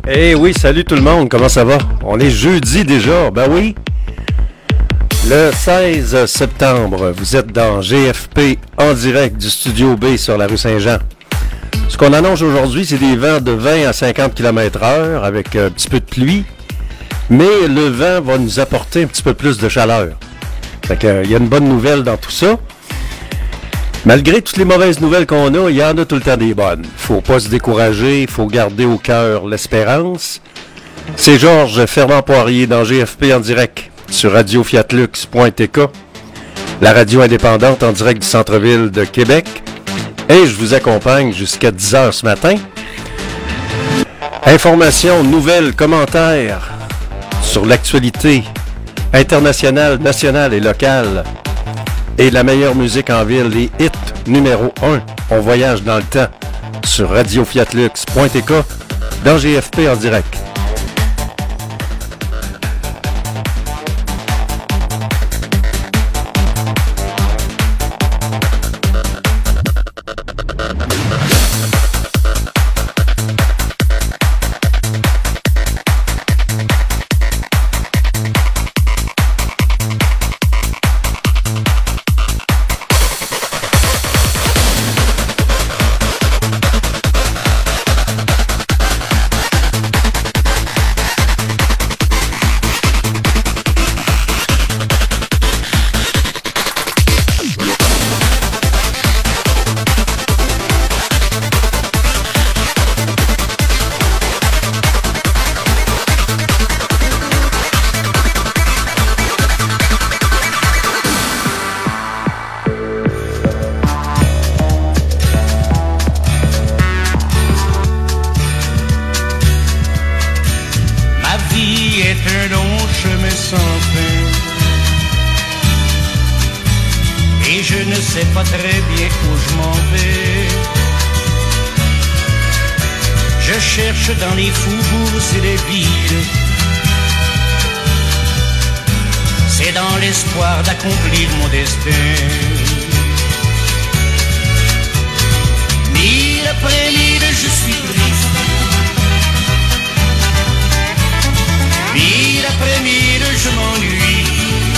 Eh oui, salut tout le monde, comment ça va? On est jeudi déjà, ben oui. Le 16 septembre, vous êtes dans GFP en direct du Studio B sur la rue Saint-Jean. Ce qu'on annonce aujourd'hui, c'est des vents de 20 à 50 km/h avec un petit peu de pluie, mais le vent va nous apporter un petit peu plus de chaleur. Fait que, il y a une bonne nouvelle dans tout ça. Malgré toutes les mauvaises nouvelles qu'on a, il y en a tout le temps des bonnes. Faut pas se décourager, il faut garder au cœur l'espérance. C'est Georges Fernand-Poirier dans GFP en direct sur radiofiatlux.tk, la radio indépendante en direct du centre-ville de Québec. Et je vous accompagne jusqu'à 10h ce matin. Informations, nouvelles, commentaires sur l'actualité internationale, nationale et locale. Et la meilleure musique en ville, les hits numéro 1. On voyage dans le temps sur radiofiatlux.tk dans GFP en direct. Dans les faubourgs et les villes, c'est dans l'espoir d'accomplir mon destin. Mille après mille, je suis triste. Mille après mille, je m'ennuie.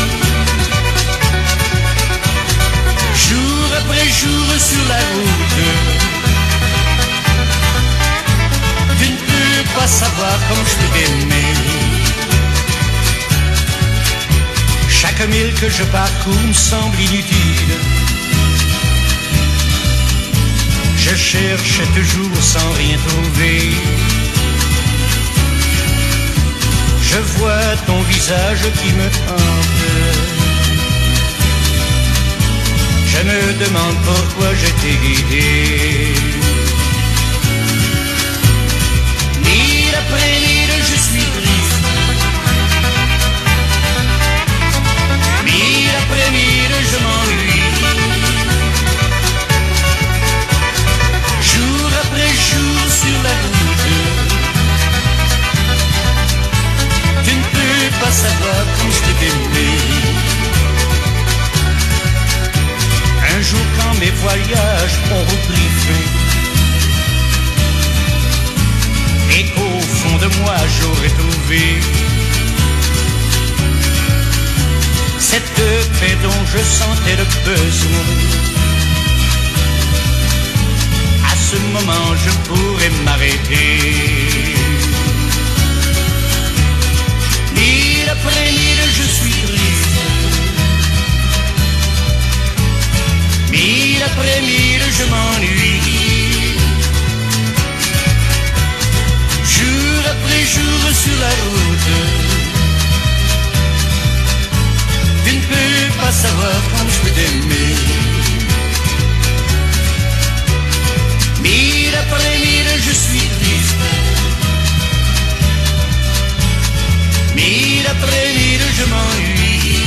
Jour après jour sur la route, pas savoir comme je peux t'aimer. Chaque mille que je parcours me semble inutile. Je cherche toujours sans rien trouver. Je vois ton visage qui me hante. Je me demande pourquoi je t'ai guidé. Mille après mille, je suis triste. Mille après mille, je m'ennuie. Jour après jour sur la route, tu ne peux pas savoir comme je t'ai aimé. Un jour quand mes voyages ont repris fin, et qu'au fond de moi j'aurais trouvé cette paix dont je sentais le besoin, à ce moment je pourrais m'arrêter. Mille après mille, je suis triste. Mille après mille, je m'ennuie. Jour après jour sur la route, tu ne peux pas savoir comme je peux t'aimer. Mille après mille, je suis triste. Mille après mille, je m'ennuie.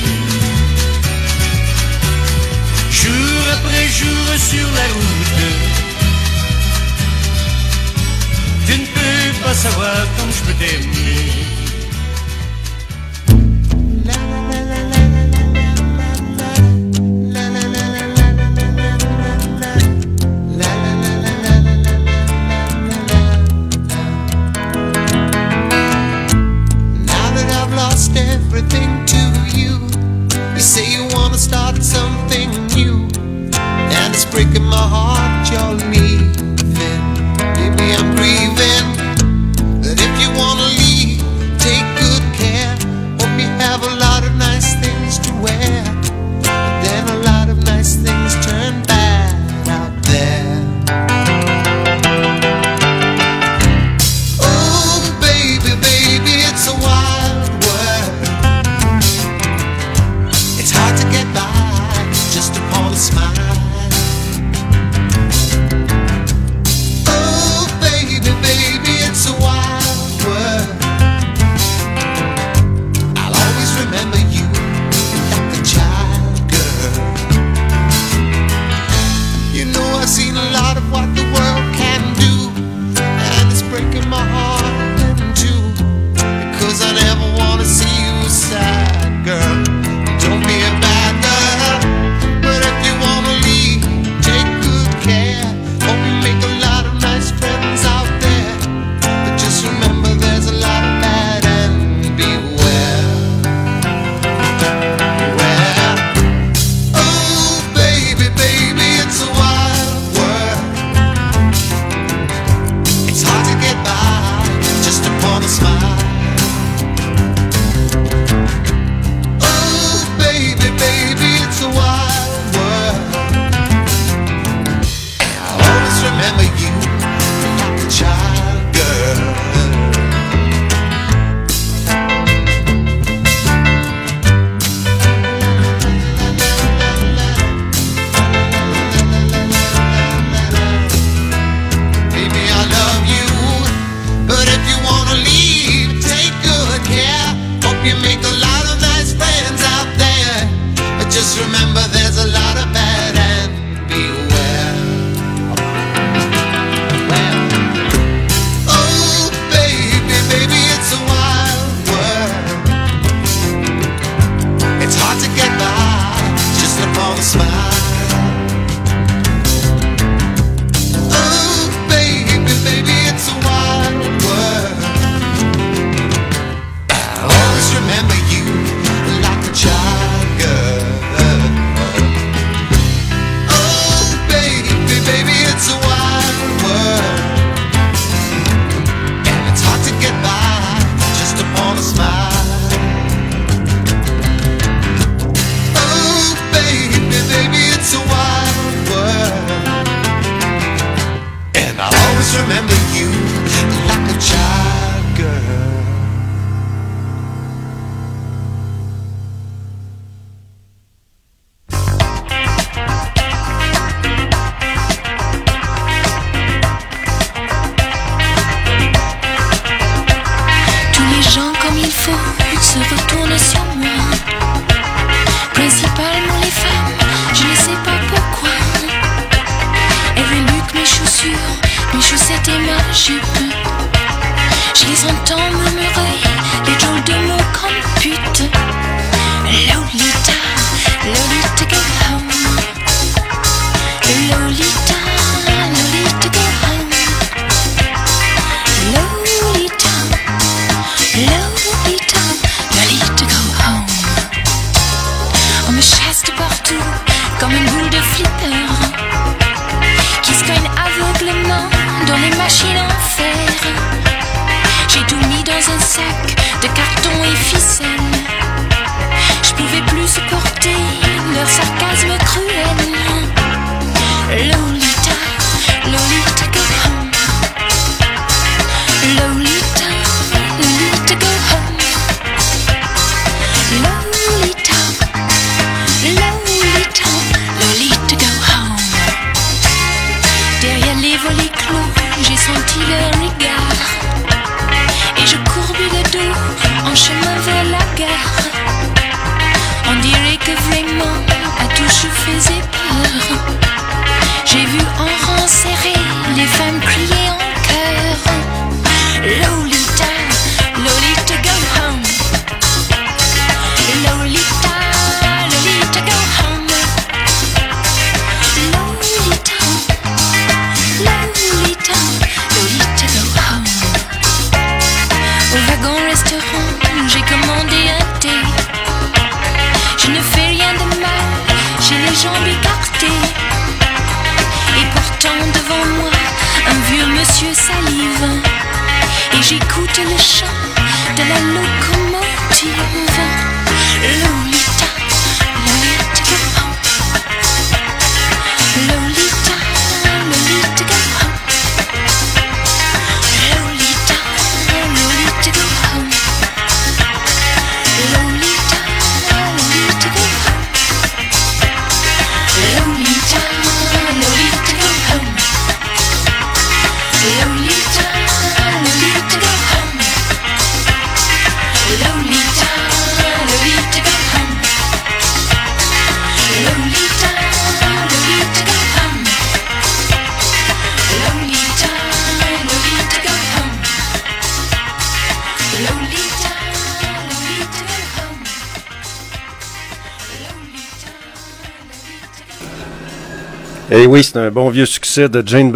Jour après jour sur la route, tu ne peux pas savoir comme je peux t'aimer. breaking my heart in two, because I never wanna see you sad, girl. Don't be a bad girl, but if you wanna leave, take good care. Hope you make a lot of nice friends out there, but just remember there's a lot of bad and beware. Beware. Oh baby, baby, it's a wild world. It's hard to get by just upon a smile. Oh baby, baby, it's a wild world. And I'll always remember you like a child, girl. Baby, I love you, but if you wanna leave, take good care. Hope you make a lot of nice friends out there, but just remember there's a lot of bad and beware. Oh baby, baby, it's a wild world. It's hard to get by just upon a smile. Oh baby, baby, it's a wild world. I'll always remember you like a child, girl. Oh baby, baby, it's a wild world, and it's hard to get by just upon a smile. Oh baby, baby, it's a wild world, and I'll always remember you like a child, girl. Tous les gens comme il faut se retournent sur moi. Principalement les femmes, je ne sais pas pourquoi. Elles reluquent mes chaussures, mes chaussettes et ma jupe. Je les entends murmurer les drôles de mots comme pute. Lolita, Lolita go home. Lolita, Lolita go home. Lolita, Lolita, Lolita go home. On me chasse de partout comme une boule de flipper qui se cogne aveuglement dans les machines en fer. J'ai tout mis dans un sac de carton et ficelle. Je pouvais plus supporter leur sarcasme cruel. Lolita, Lolita go home. Lolita, Lolita go home. Lolita, Lolita, Lolita go home. Derrière les volets clos, j'ai senti leur regard, et je courbis le dos en chemin vers la gare. On dirait que vraiment à tout je faisais peur. J'ai vu en rang serré les femmes crier en chœur. Lolita, Lolita go home. Lolita, Lolita go home. Lolita, Lolita, Lolita go home. Au wagon restaurant, j'ai commandé un thé. Je ne fais rien de mal, j'ai les jambes écartées. Et pourtant devant moi, un vieux monsieur salive. Et j'écoute le chant de la locomotive. Lolita, Lolita go home. Lolita, Lolita go home. Lolita, Lolita go home. Lolita, Lolita go home. Lolita, Lolita go home. Lolita, Lolita go home. Lolita, Et oui, c'est un bon vieux succès de James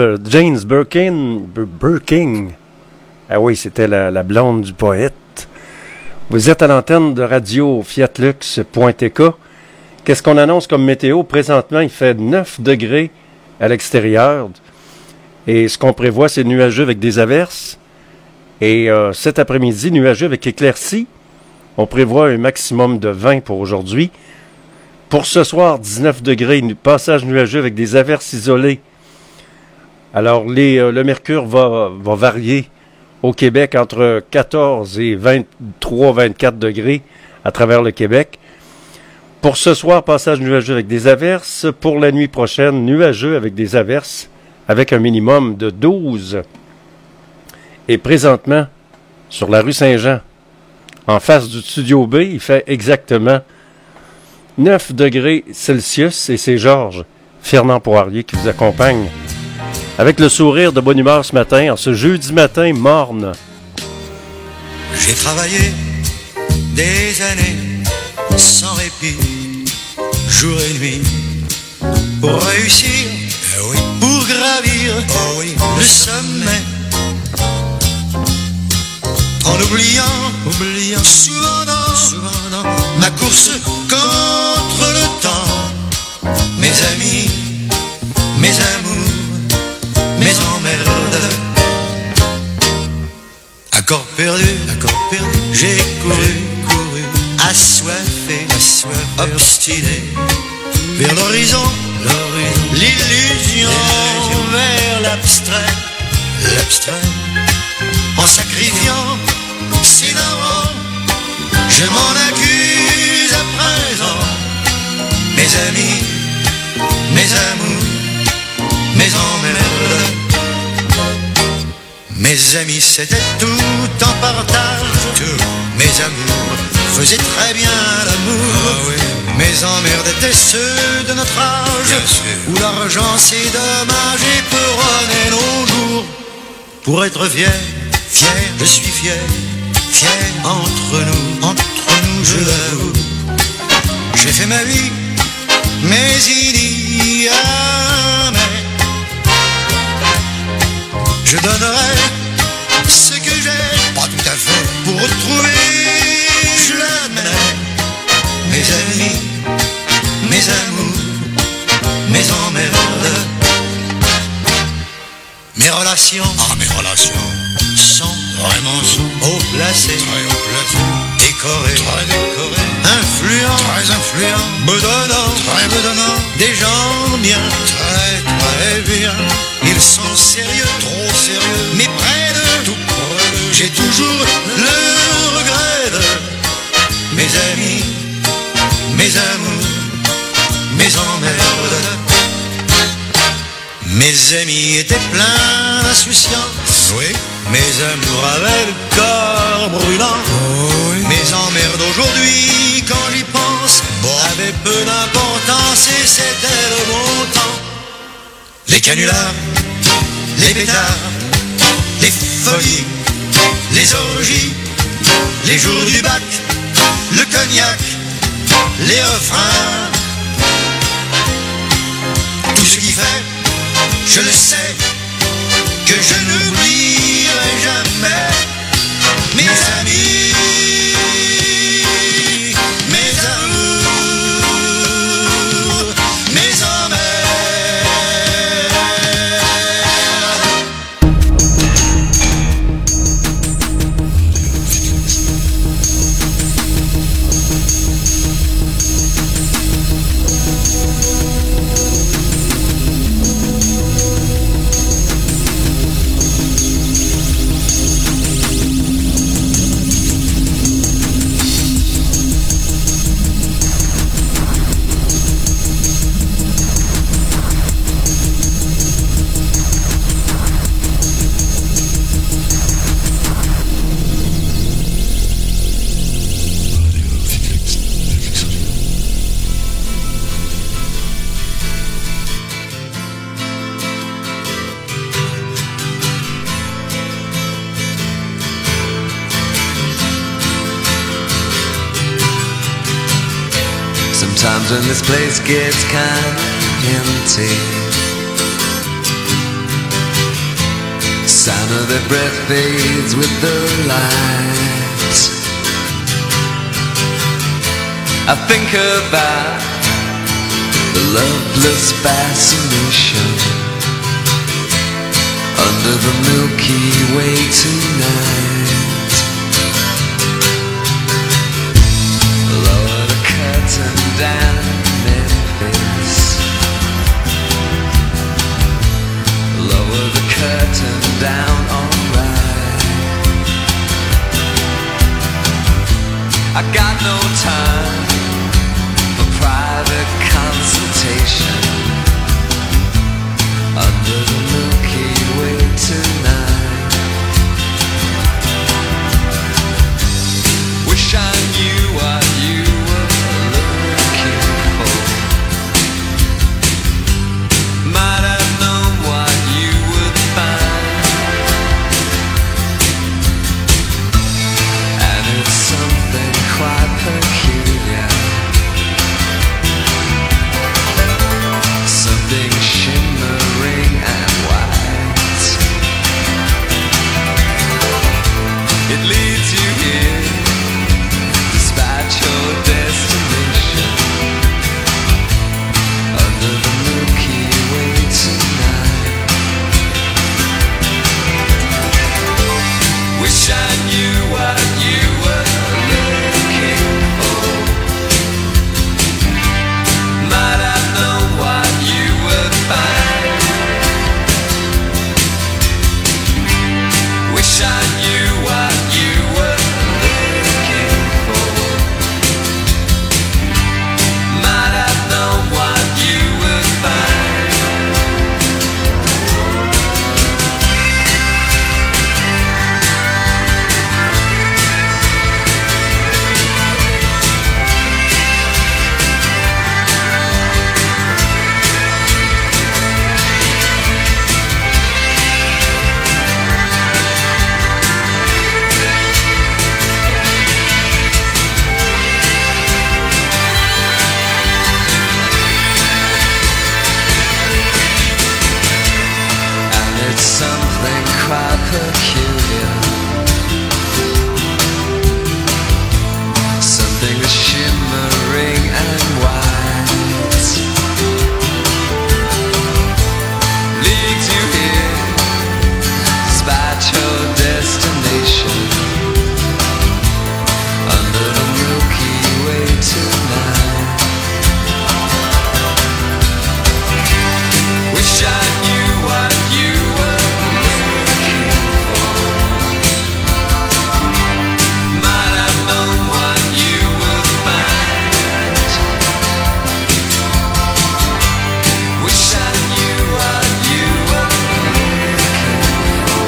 Birkin. Ah oui, c'était la blonde du poète. Vous êtes à l'antenne de radio fiatlux.tk. Qu'est-ce qu'on annonce comme météo? Présentement, il fait 9 degrés à l'extérieur. Et ce qu'on prévoit, c'est nuageux avec des averses. Et cet après-midi, nuageux avec éclaircies. On prévoit un maximum de 20 pour aujourd'hui. Pour ce soir, 19 degrés, passage nuageux avec des averses isolées. Alors, le mercure va varier au Québec entre 14 et 23-24 degrés à travers le Québec. Pour ce soir, passage nuageux avec des averses. Pour la nuit prochaine, nuageux avec des averses, avec un minimum de 12. Et présentement, sur la rue Saint-Jean, en face du Studio B, il fait exactement 9 degrés Celsius et c'est Georges Fernand Poirier qui vous accompagne avec le sourire de bonne humeur ce matin, en ce jeudi matin morne. J'ai travaillé des années sans répit, jour et nuit, pour réussir, pour gravir le sommet, en oubliant souvent dans ma course contre le temps, mes amis, mes amours, mes emmerdes. Accord perdu, j'ai couru, assoiffé, obstiné, vers l'horizon, l'illusion, vers l'abstrait, en sacrifiant ses darons, je m'en accuse à présent, mes amis, mes amours, mes emmerdes. Mes amis c'était tout en partage, mes amours faisaient très bien l'amour, mes emmerdes étaient ceux de notre âge, où l'argent c'est dommage et peut runner nos jours. Pour être fier, je suis fier, entre nous, je l'avoue. J'ai fait ma vie, mais il y a je donnerai ce que j'ai, pas tout à fait, pour retrouver, je l'admets, mes amis, mes amours, mes emmerdes. Mes relations sont vraiment haut placées, décorées, influents, me donnant des gens bien, très bien. Ils sont sérieux, trop sérieux, mais près de tout près. J'ai toujours le regret de mes amis, mes amours, mes emmerdes. Mes amis étaient pleins d'insouciance, mes amours avaient le corps brûlant, mes emmerdes aujourd'hui, quand j'y pense, avaient peu d'importance et c'était le bon temps. Les canulars, les pétards, les folies, les orgies, les jours du bac, le cognac, les refrains, tout ce qui fait, je le sais, que je n'oublierai jamais mes amis, mes amours, mes emmerdes. Sometimes when this place gets kind of empty, sound of their breath fades with the light. I think about the loveless fascination under the Milky Way tonight. Lower the curtain down Memphis. Lower the curtain down, alright. I got no time for private consultation under the Milky Way tonight. Wish I knew what you were looking for. Might have known what you would find. And it's something quite peculiar, something shimmering and white. It leads you here, despite your destination, under the Milky Way tonight. Wish I knew what you were looking for. Might have known what you would find. Wish I knew what you were looking for. Might have known what you would find. And it's something quite peculiar, something that's shimmering and white. Leads you here, despite your destination, under the Milky Way tonight. Wish I knew what you were looking for. Might have known what you would find. Wish I knew what you were looking for.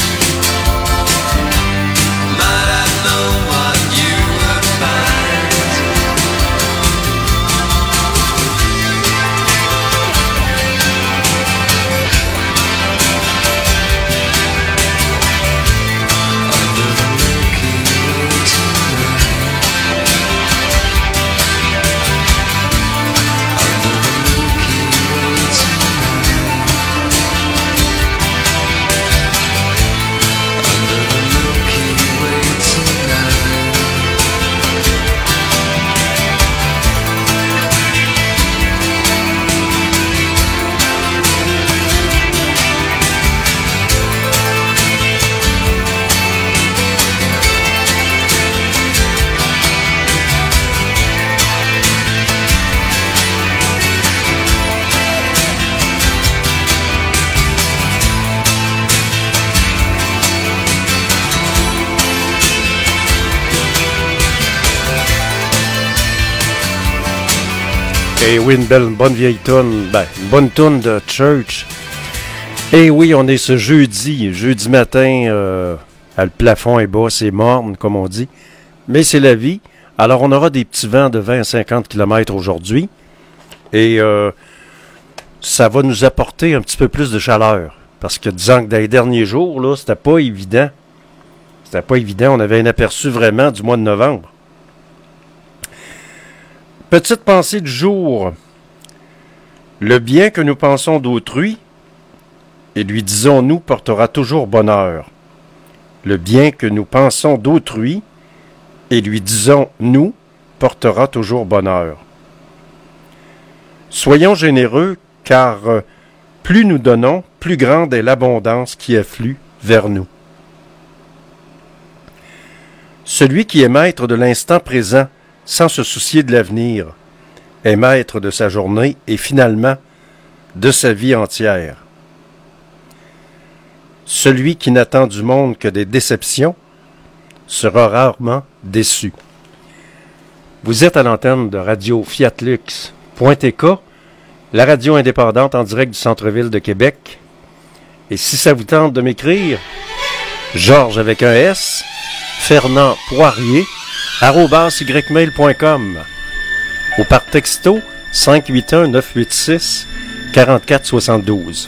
Might have known what you would find. Under the Milky Way tonight. Under the Milky Way tonight. Under the Milky Way tonight. Et oui, une bonne vieille toune, une bonne toune de church. Et oui, on est ce jeudi matin, le plafond est bas, c'est morne, comme on dit. Mais c'est la vie. Alors, on aura des petits vents de 20 à 50 km aujourd'hui. Et ça va nous apporter un petit peu plus de chaleur. Parce que disons que dans les derniers jours, là, c'était pas évident. C'était pas évident. On avait un aperçu vraiment du mois de novembre. Petite pensée du jour. Le bien que nous pensons d'autrui et lui disons-nous portera toujours bonheur. Le bien que nous pensons d'autrui, et lui disons-nous portera toujours bonheur. Soyons généreux, car plus nous donnons, plus grande est l'abondance qui afflue vers nous. Celui qui est maître de l'instant présent, sans se soucier de l'avenir, est maître de sa journée et finalement de sa vie entière. Celui qui n'attend du monde que des déceptions sera rarement déçu. Vous êtes à l'antenne de Radio Fiatlux.tk, la radio indépendante en direct du centre-ville de Québec. Et si ça vous tente de m'écrire, Georges avec un S, Fernand Poirier, @ymail.com ou par texto 581-986-4472.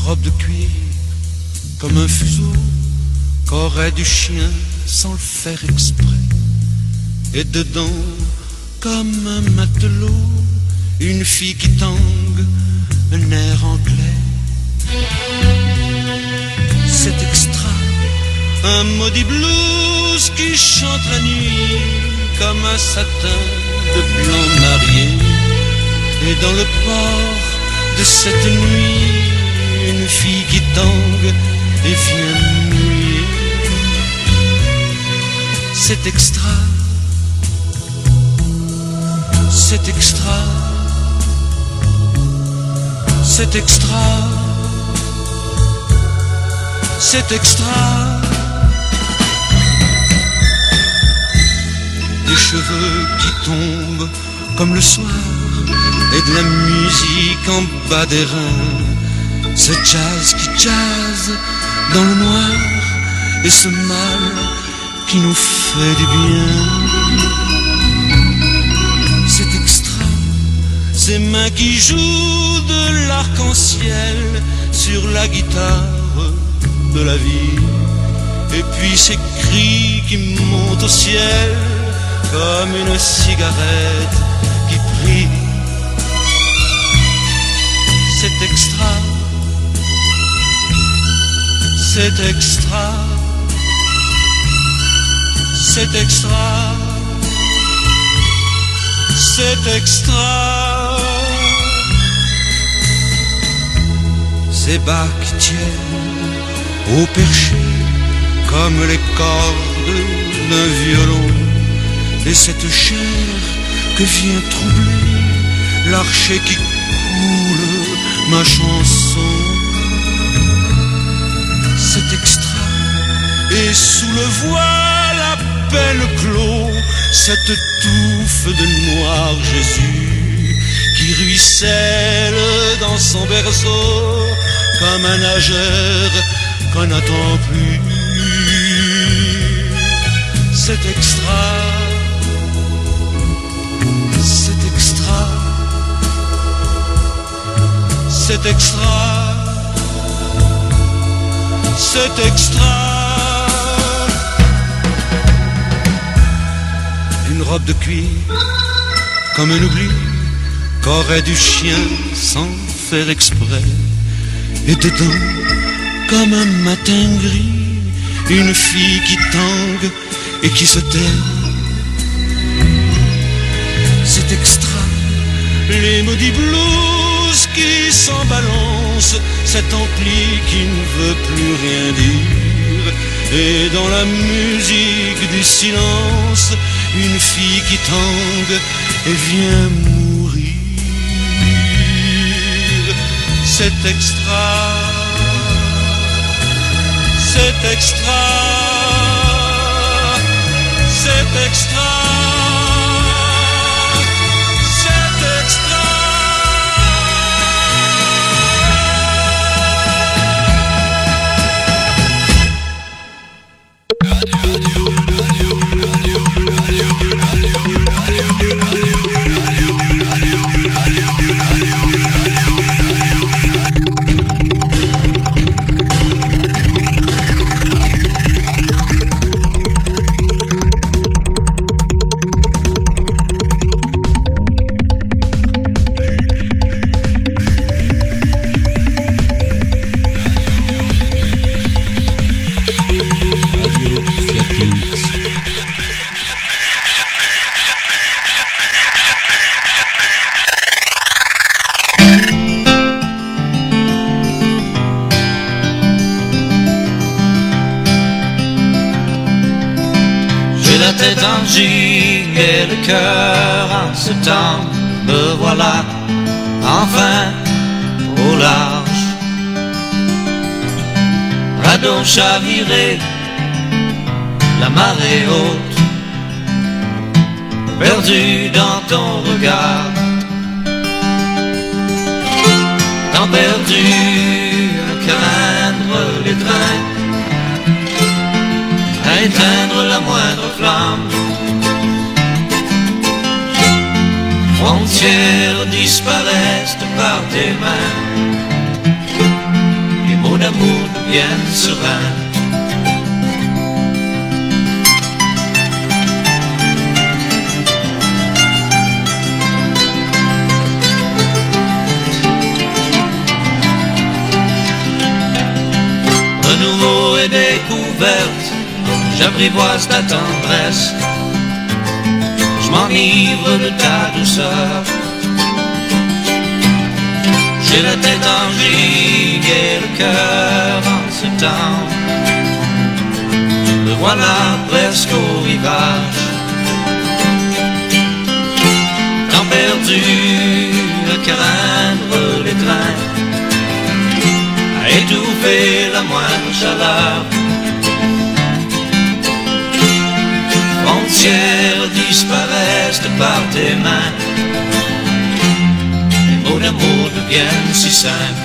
robe de cuir comme un fuseau qu'aurait du chien sans le faire exprès. Et dedans, comme un matelot, une fille qui tangue un air anglais. C'est extra, un maudit blues qui chante la nuit comme un satin de blanc marié. Et dans le port de cette nuit, une fille qui tangue et vient mouiller. C'est extra, c'est extra, c'est extra, c'est extra. Des cheveux qui tombent comme le soir et de la musique en bas des reins. Ce jazz qui jazz dans le noir et ce mal qui nous fait du bien. C'est extra, ces mains qui jouent de l'arc-en-ciel sur la guitare de la vie. Et puis ces cris qui montent au ciel comme une cigarette qui brille. C'est extra, c'est extra, c'est extra, c'est extra. Ces bas qui tiennent au perché comme les cordes d'un violon. Et cette chair que vient troubler l'archet qui coule ma chanson. C'est extra, et sous le voile à peine clos, cette touffe de noir Jésus qui ruisselle dans son berceau comme un nageur qu'on n'attend plus. C'est extra, c'est extra, c'est extra, c'est extra. Une robe de cuir comme un oubli qu'aurait du chien sans faire exprès. Et dedans, comme un matin gris, une fille qui tangue et qui se tait. C'est extra, les maudits blues qui s'en balancent, cet ampli qui ne veut plus rien dire. Et dans la musique du silence, une fille qui tangue et vient mourir. C'est extra, c'est extra, c'est extra. Et le cœur en septembre, me voilà enfin au large. Radeau chaviré, la marée haute, perdu dans ton regard. Tant perdu à craindre les trains, à éteindre la moindre flamme. Frontières disparaissent par tes mains, d'amour deviennent sereins. Renouveau et découverte, j'apprivoise ta tendresse. Je m'enivre de ta douceur. J'ai la tête en gigue et le cœur en septembre. Me voilà presque au rivage. Temps perdu à craindre les trains, à étouffer la moindre chaleur. Frontières disparaissent de par tes mains. Les mots d'amour deviennent si simples.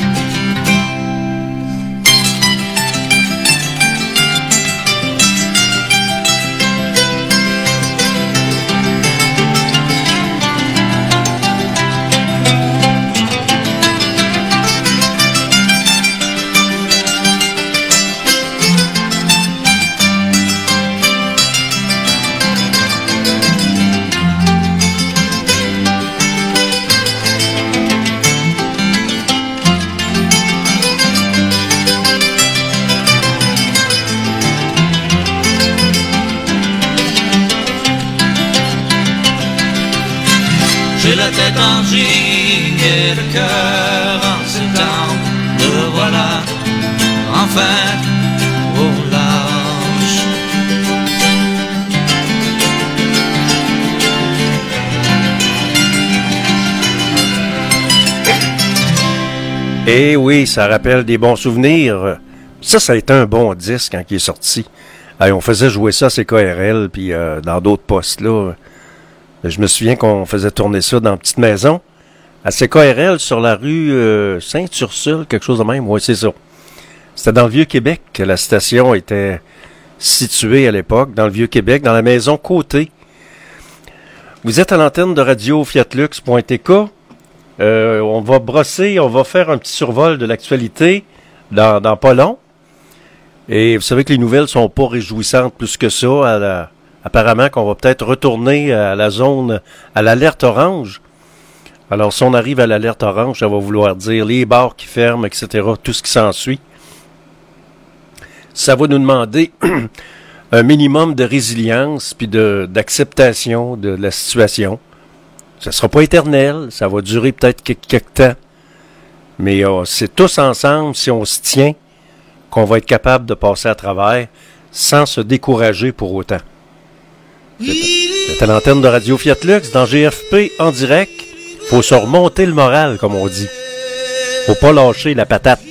J'ai la tête en gigue et le cœur en septembre. Me voilà enfin au large. Eh oui, ça rappelle des bons souvenirs. Ça a été un bon disque quand il est sorti. Hey, on faisait jouer ça à CKRL, puis dans d'autres postes, là. Je me souviens qu'on faisait tourner ça dans une petite maison, à CKRL, sur la rue Sainte-Ursule, quelque chose de même. Oui, c'est ça. C'était dans le Vieux-Québec que la station était située à l'époque, dans le Vieux-Québec, dans la maison Côté. Vous êtes à l'antenne de radio fiatlux.tk. On va brosser, on va faire un petit survol de l'actualité dans pas long. Et vous savez que les nouvelles sont pas réjouissantes plus que ça. Apparemment qu'on va peut-être retourner à la zone, à l'alerte orange. Alors, si on arrive à l'alerte orange, ça va vouloir dire les bars qui ferment, etc., tout ce qui s'ensuit. Ça va nous demander un minimum de résilience puis d'acceptation de la situation. Ça sera pas éternel, ça va durer peut-être quelques temps. Mais c'est tous ensemble, si on se tient, qu'on va être capable de passer à travers sans se décourager pour autant. C'est à l'antenne de Radio Fiatlux dans GFP en direct. Faut se remonter le moral, comme on dit. Faut pas lâcher la patate.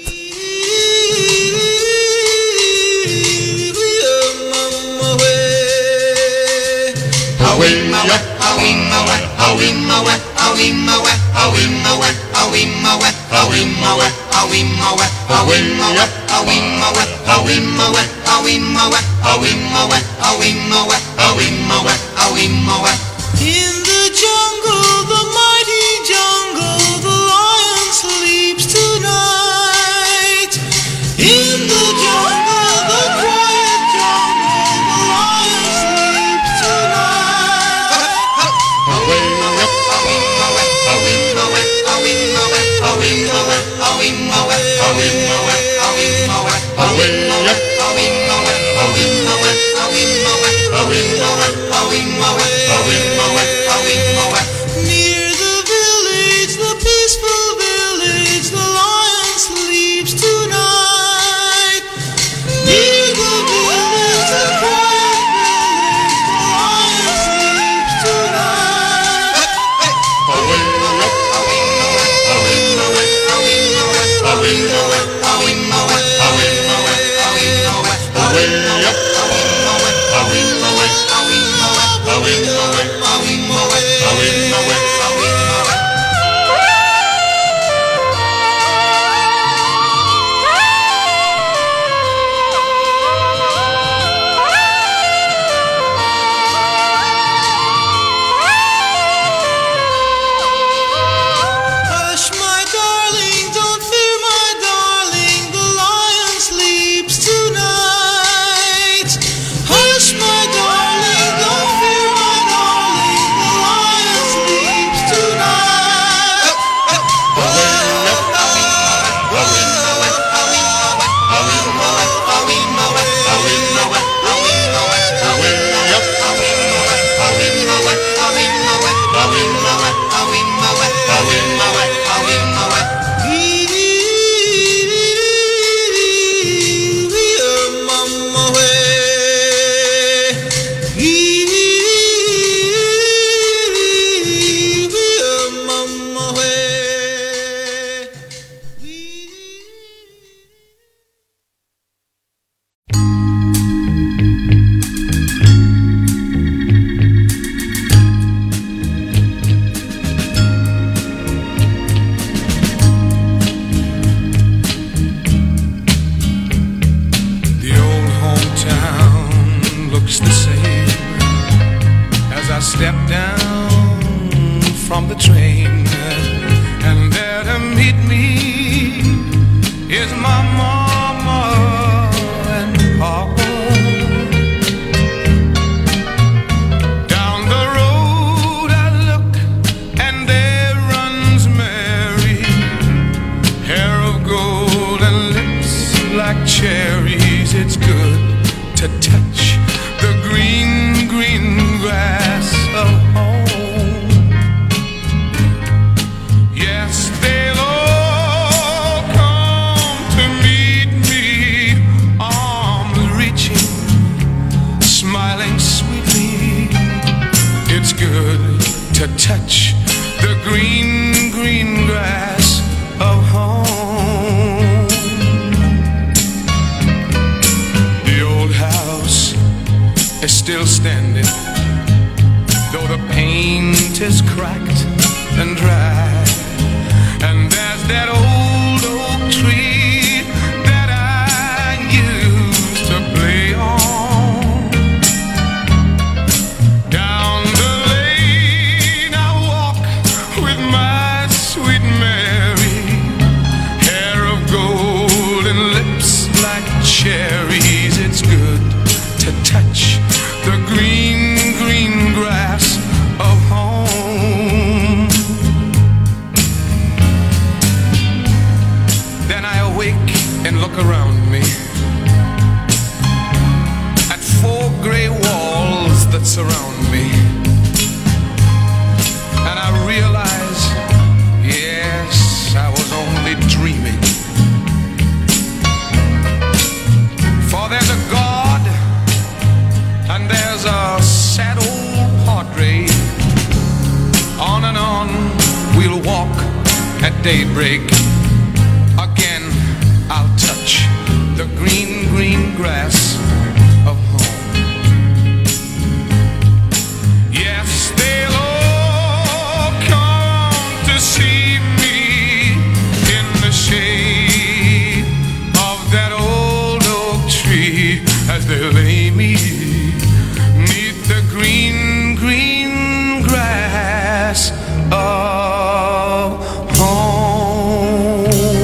In the jungle, the mighty jungle, the lion sleeps tonight. In the jungle, the quiet jungle, the lion sleeps tonight. from the train, and there to meet me is my mama and papa. Down the road I look, and there runs Mary, hair of gold and lips like cherries. It's good to touch the green, green grass of home. Yes, they'll all come to meet me, arms reaching, smiling sweetly. It's good to touch the green, green grass of home. The old house is still standing, though the paint is cracked and dry. And there's that old oak tree that I used to play on. Down the lane I walk with my sweet Mary, hair of gold and lips like cherries. It's good to touch the green, green grass of home. Then I awake and look around me at four gray walls that surround me, and I realize, yes, I was only dreaming. For there's a God and there's a sad old portrait. On and on we'll walk at daybreak. Again I'll touch the green, green grass of home. Yes, they'll all come to see me in the shade of that old oak tree as they lay me neath the green, green grass of home.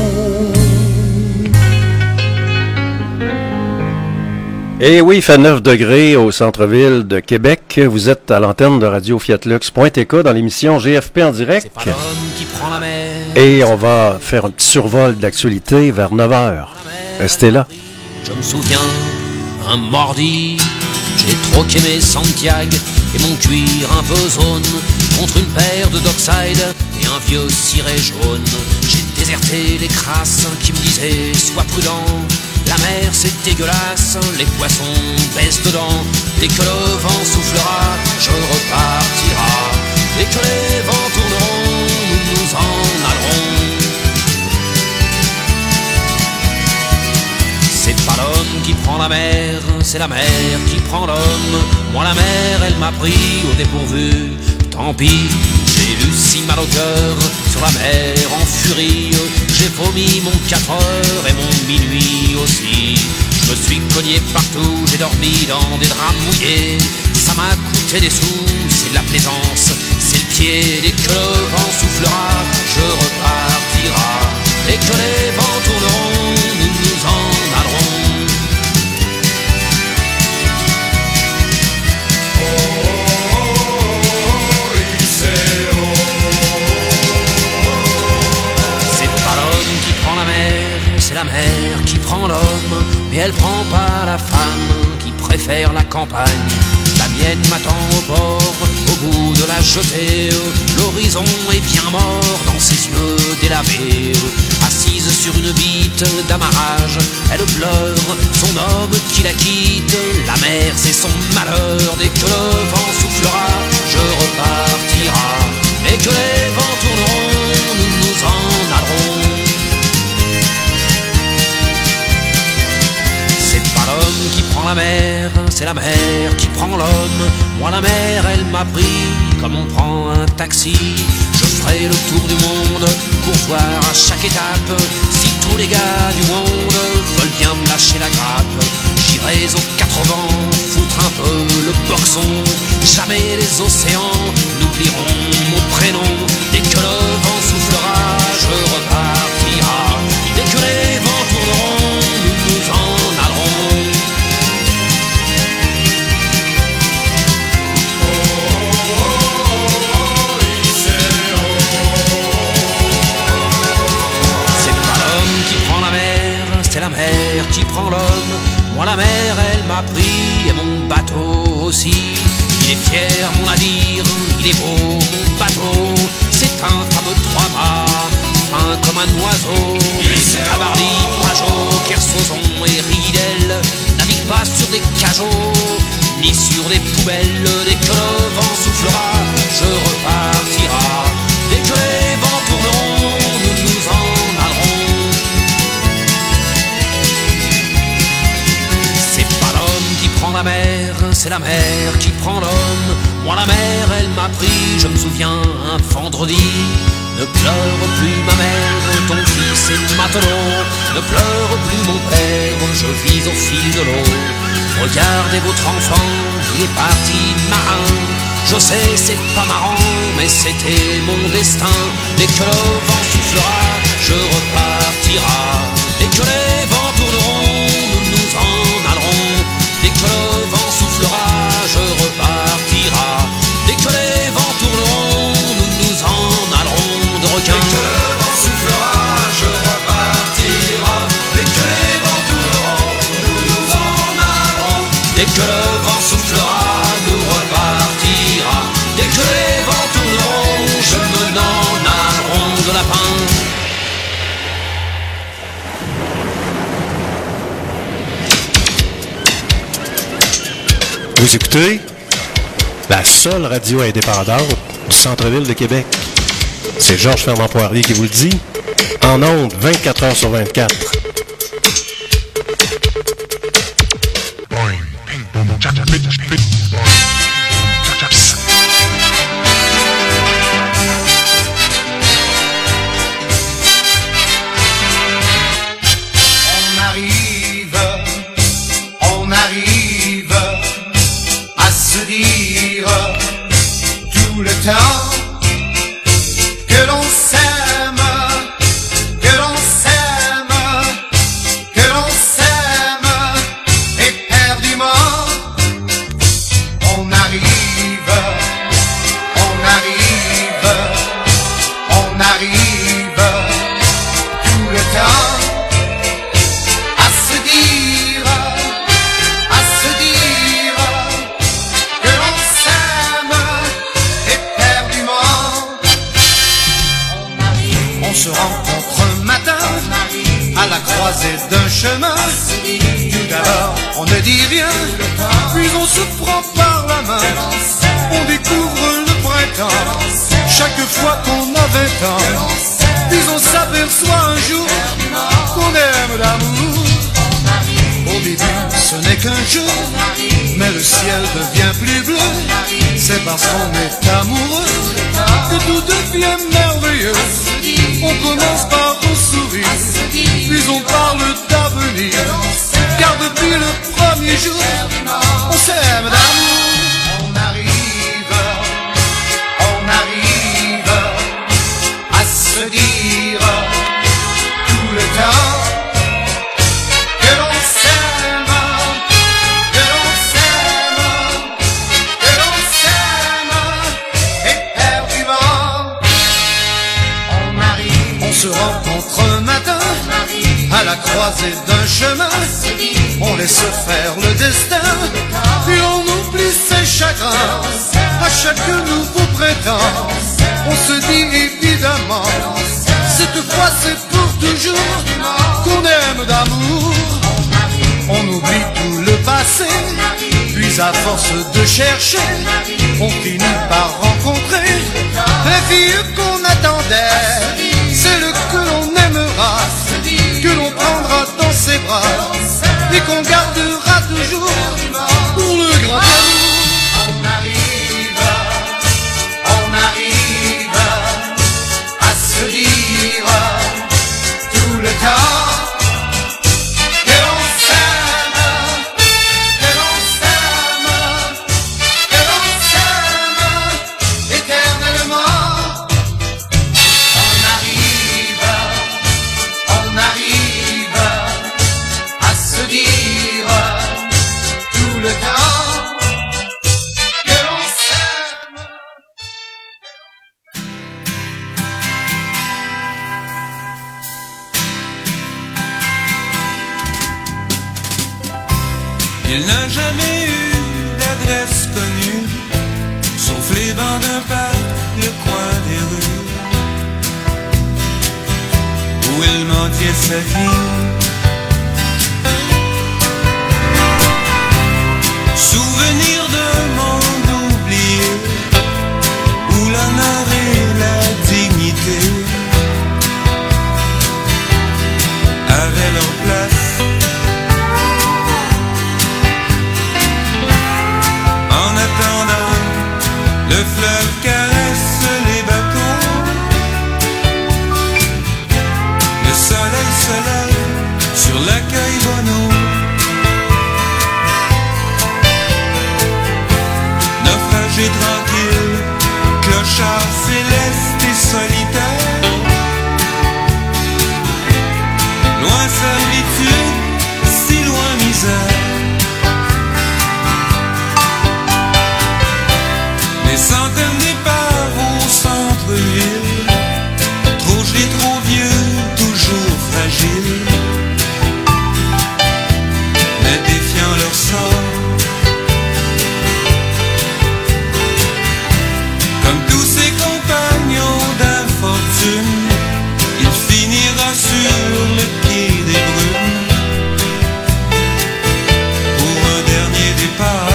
Et oui, il fait 9 degrés au centre-ville de Québec. Vous êtes à l'antenne de Radio Fiatlux.tk dans l'émission GFP en direct. C'est pas l'homme qui prend la mer. Et on va faire un petit survol d'actualité vers 9h. Restez là. Je me souviens, un mardi, j'ai troqué mes Santiago et mon cuir un peu zone contre une paire de Dockside et un vieux ciré jaune. J'ai déserté les crasses qui me disaient sois prudent, la mer c'est dégueulasse, les poissons baissent dedans. Dès que le vent soufflera, je repartira. Dès que les vents tourneront, nous nous en allerons. C'est pas l'homme qui prend la mer, c'est la mer qui prend l'homme. Moi la mer, elle m'a pris au dépourvu. Tant pis, j'ai eu si mal au cœur sur la mer en furie. J'ai vomi mon 4 heures et mon minuit aussi. Je me suis cogné partout, j'ai dormi dans des draps mouillés. Ça m'a coûté des sous, c'est de la plaisance, c'est le pied. Dès que le vent soufflera, je repartira. Dès que les vents tourneront, nous nous en allerons. C'est la mer qui prend l'homme, mais elle prend pas la femme qui préfère la campagne. La mienne m'attend au port, au bout de la jetée. L'horizon est bien mort dans ses yeux délavés. Assise sur une bite d'amarrage, elle pleure son homme qui la quitte. La mer c'est son malheur, dès que le vent soufflera, je repartira. Dès que les vents tourneront, nous nous en allerons. L'homme qui prend la mer, c'est la mer qui prend l'homme. Moi la mer, elle m'a pris comme on prend un taxi. Je ferai le tour du monde pour voir à chaque étape si tous les gars du monde veulent bien me lâcher la grappe. J'irai aux 4 vents foutre un peu le boxon. Jamais les océans n'oublieront mon prénom. m'a pris et mon bateau aussi. Il est fier mon navire, il est beau mon bateau. C'est un fameux trois-mâts, fin comme un oiseau. Cabarly, Pajot, Kersozon et Ridel naviguent pas sur des cajots, ni sur des poubelles. Dès que le vent soufflera, je repartira. Dès que les vents tourneront, nous nous en allerons. C'est pas l'homme qui prend la mer, c'est la mer qui prend l'homme. Moi la mer, elle m'a pris, je me souviens, un vendredi. Ne pleure plus ma mère, ton fils est matelot. Ne pleure plus mon père, je vis au fil de l'eau. Regardez votre enfant, il est parti marin. Je sais c'est pas marrant, mais c'était mon destin. Dès que le vent soufflera, je repartira. Dès que les vents tourneront, nous nous en allerons. Dès que le vent soufflera, je repartira. Dès que les vents tourneront, nous nous en allerons de requins. Dès que le vent soufflera, je repartira. Dès que les vents tourneront, nous nous en allerons. Dès que le vent soufflera, nous repartira. Dès que les vents tourneront, je me n'en allerons de lapin. Vous écoutez la seule radio indépendante du centre-ville de Québec. C'est Georges Fernand Poirier qui vous le dit. En ondes, 24 heures sur 24. On arrive à se dire tout le temps que l'on s'aime, que l'on s'aime, que l'on s'aime éperdument. On arrive, on arrive, on arrive tout le temps à se dire que l'on s'aime éperdument. On se rencontre un matin à la croisée d'un chemin. Tout d'abord on ne dit rien, puis on se prend par la main. On découvre le printemps chaque fois qu'on a 20 ans. Puis on s'aperçoit un jour qu'on aime l'amour. Au début ce n'est qu'un jeu, mais le ciel devient plus bleu. C'est parce qu'on est amoureux que tout devient merveilleux. On commence par un sourire, puis on parle d'avenir. Car depuis le premier jour, on s'aime d'amour. On arrive à se dire tout le temps que l'on s'aime, que l'on s'aime, que l'on s'aime éperdument. On se rencontre un matin à la croisée d'un chemin. On laisse faire le destin, puis on oublie ses chagrins. À chaque nouveau printemps, on se dit évidemment, cette fois c'est pour toujours qu'on aime d'amour. On oublie tout le passé, puis à force de chercher, on finit par rencontrer la fille qu'on attendait. C'est le que l'on aimera, que l'on prendra dans ses bras et qu'on gardera toujours pour le grand amour. On arrive à se dire tout le temps que l'on s'aime, que l'on s'aime, que l'on s'aime éternellement. On arrive à se dire Il n'a jamais eu d'adresse connue, sauf les bancs d'un parc, le coin des rues, où il mentait sa vie. Souvenir d'un monde oublié, où l'honneur et la dignité avaient leur place. En attendant, le fleuve caresse les bateaux. Le soleil se lève sur la Caille Bonneau. Naufragé tranquille, clochard céleste et solitaire. Loin servitude, si loin misère. Des centaines d'épaves au centre-ville, trop gelés, trop vieux, toujours fragiles, mais défiant leur sort. Comme tous ses compagnons d'infortune, il finira sur le quai des brumes pour un dernier départ.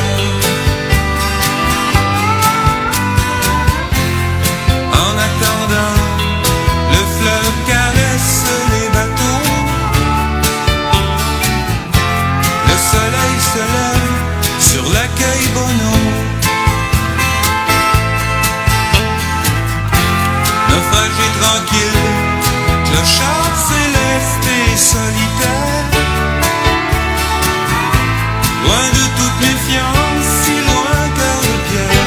En attendant, le fleuve caresse les bateaux. Le soleil se lève sur la Caille Bonneau. Naufragé tranquille, clochard céleste et solitaire. Loin de toute méfiance, si loin cœur de pierre.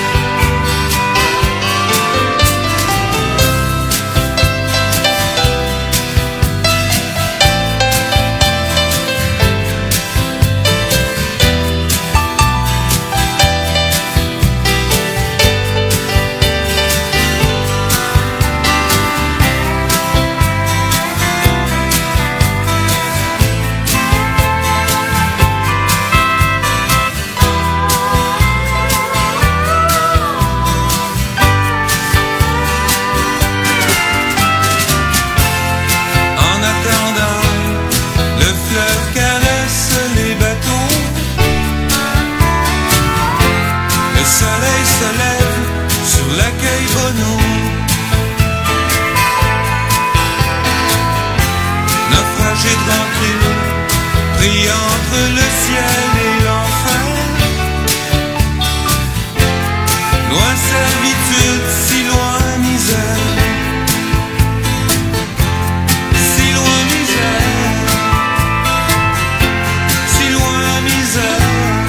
Le soleil se lève sur la Caille Bonneau. Naufragé tranquille, pris entre le ciel et l'enfer. Loin servitude, si loin misère. Si loin misère. Si loin misère.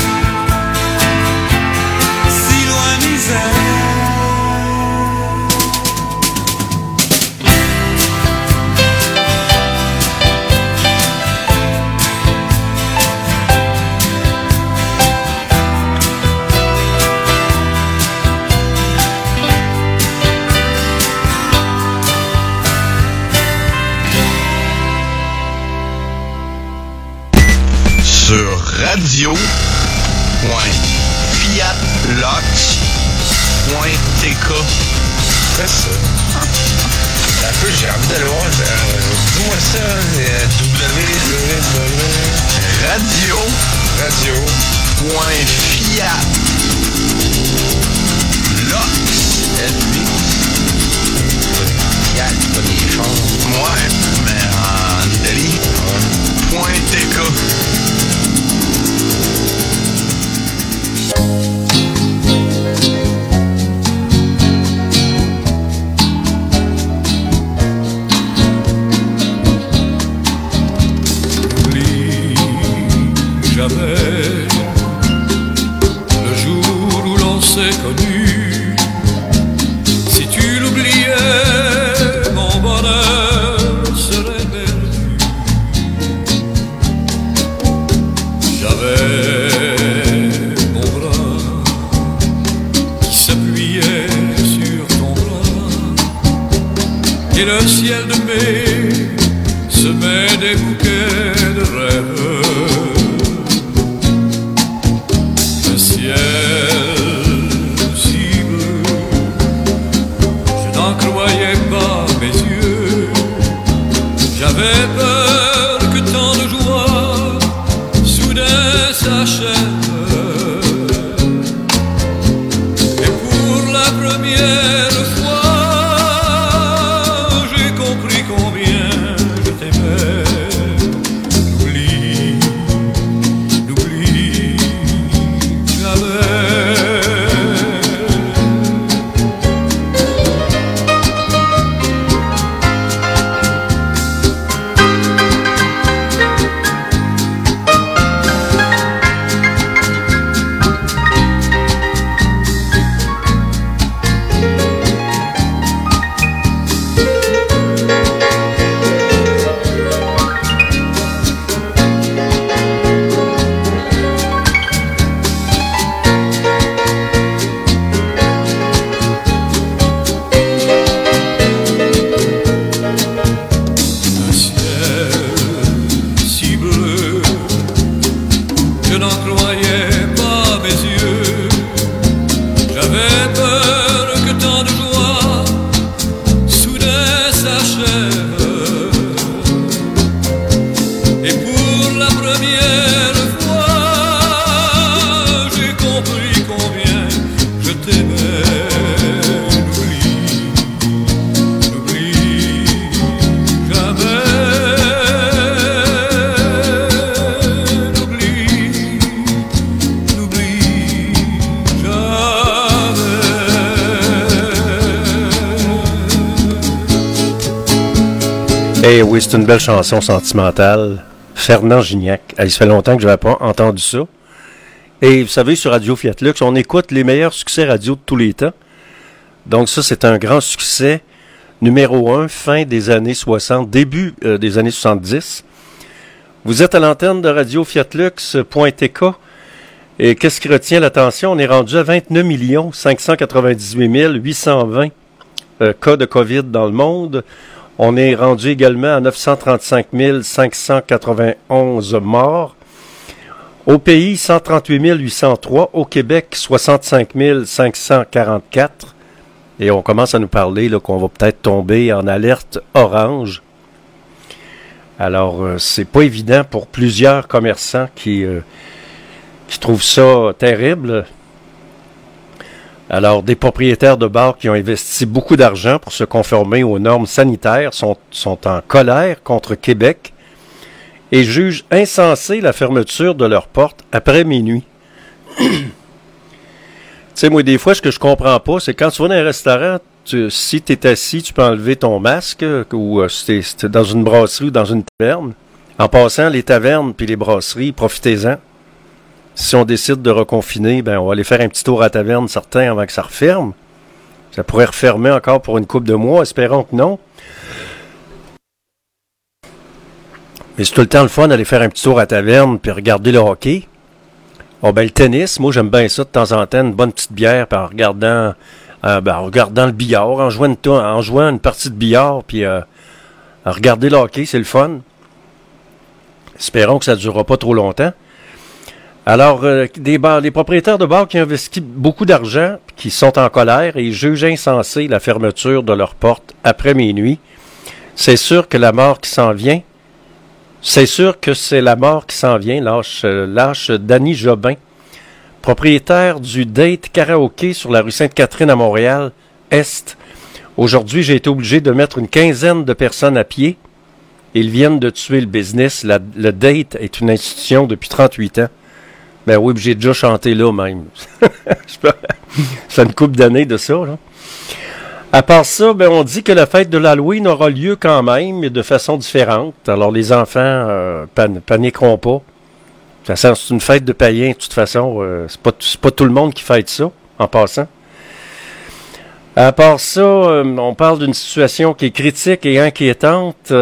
Sur radio.fiatlox.tk. C'est ça. Un peu, j'ai envie d'aller voir. Dis-moi ça, Fiat, pas des chars. Ouais, mais en Italie. .tk. Jamais le jour où l'on s'est connu. Si tu l'oubliais, mon bonheur serait perdu. J'avais mon bras qui s'appuyait sur ton bras, et le ciel de mai semait des bouquets de rêves. n'en croyais pas mes yeux. J'avais peur que tant de joie soudain s'achève. Et pour la première fois, j'ai compris combien je t'aimais. N'oublie jamais. Eh oui, c'est une belle chanson sentimentale. Fernand Gignac. Il se fait longtemps que je n'avais pas entendu ça. Et vous savez, sur Radio Fiat Lux, on écoute les meilleurs succès radio de tous les temps. Donc ça, c'est un grand succès. Numéro 1, fin des années 60, début des années 70. Vous êtes à l'antenne de Radio Fiat Lux.tk. Et qu'est-ce qui retient l'attention? On est rendu à 29 598 820 cas de COVID dans le monde. On est rendu également à 935 591 morts. Au pays, 138 803. Au Québec, 65 544. Et on commence à nous parler là, qu'on va peut-être tomber en alerte orange. Alors, c'est pas évident pour plusieurs commerçants qui trouvent ça terrible. Alors, des propriétaires de bars qui ont investi beaucoup d'argent pour se conformer aux normes sanitaires sont en colère contre Québec et jugent insensé la fermeture de leurs portes après minuit. Tu sais, moi, des fois, ce que je comprends pas, c'est quand tu vas dans un restaurant, si tu es assis, tu peux enlever ton masque, ou si tu es dans une brasserie ou dans une taverne. En passant, les tavernes puis les brasseries, profitez-en. Si on décide de reconfiner, ben on va aller faire un petit tour à la taverne, certains, avant que ça referme. Ça pourrait refermer encore pour une couple de mois, espérons que non. Mais c'est tout le temps le fun d'aller faire un petit tour à la taverne puis regarder le hockey. Oh ben le tennis, moi j'aime bien ça de temps en temps, une bonne petite bière, puis en regardant le billard, en jouant une partie de billard, puis en regarder le hockey, c'est le fun. Espérons que ça ne durera pas trop longtemps. Alors, les propriétaires de bars qui investissent beaucoup d'argent, qui sont en colère et jugent insensé la fermeture de leurs portes après minuit, c'est sûr que la mort qui s'en vient, lâche Danny Jobin, propriétaire du Date Karaoké sur la rue Sainte-Catherine à Montréal-Est. Aujourd'hui, j'ai été obligé de mettre une quinzaine de personnes à pied. Ils viennent de tuer le business. Le Date est une institution depuis 38 ans. Ben oui, j'ai déjà chanté là même. C'est une couple d'années de ça, là. À part ça, ben on dit que la fête de l'Halloween aura lieu quand même, mais de façon différente. Alors les enfants paniqueront pas. De toute façon, c'est une fête de païens, de toute façon. C'est pas tout le monde qui fête ça, en passant. À part ça, on parle d'une situation qui est critique et inquiétante.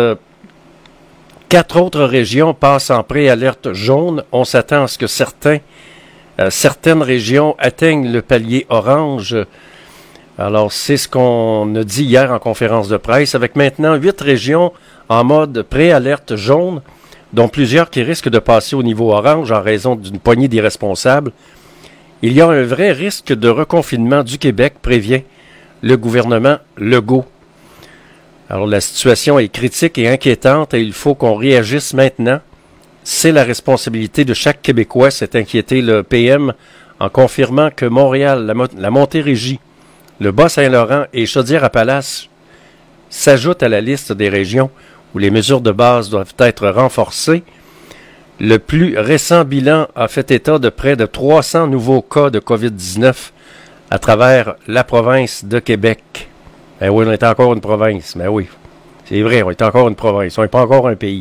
4 autres régions passent en préalerte jaune. On s'attend à ce que certaines régions atteignent le palier orange. Alors, c'est ce qu'on a dit hier en conférence de presse, avec maintenant 8 régions en mode préalerte jaune, dont plusieurs qui risquent de passer au niveau orange en raison d'une poignée d'irresponsables. Il y a un vrai risque de reconfinement du Québec, prévient le gouvernement Legault. Alors, la situation est critique et inquiétante et il faut qu'on réagisse maintenant. C'est la responsabilité de chaque Québécois, s'est inquiété le PM en confirmant que Montréal, la Montérégie, le Bas-Saint-Laurent et Chaudière-Appalaches s'ajoutent à la liste des régions où les mesures de base doivent être renforcées. Le plus récent bilan a fait état de près de 300 nouveaux cas de COVID-19 à travers la province de Québec. Ben oui, on est encore une province. Ben oui, c'est vrai, on est encore une province. On n'est pas encore un pays.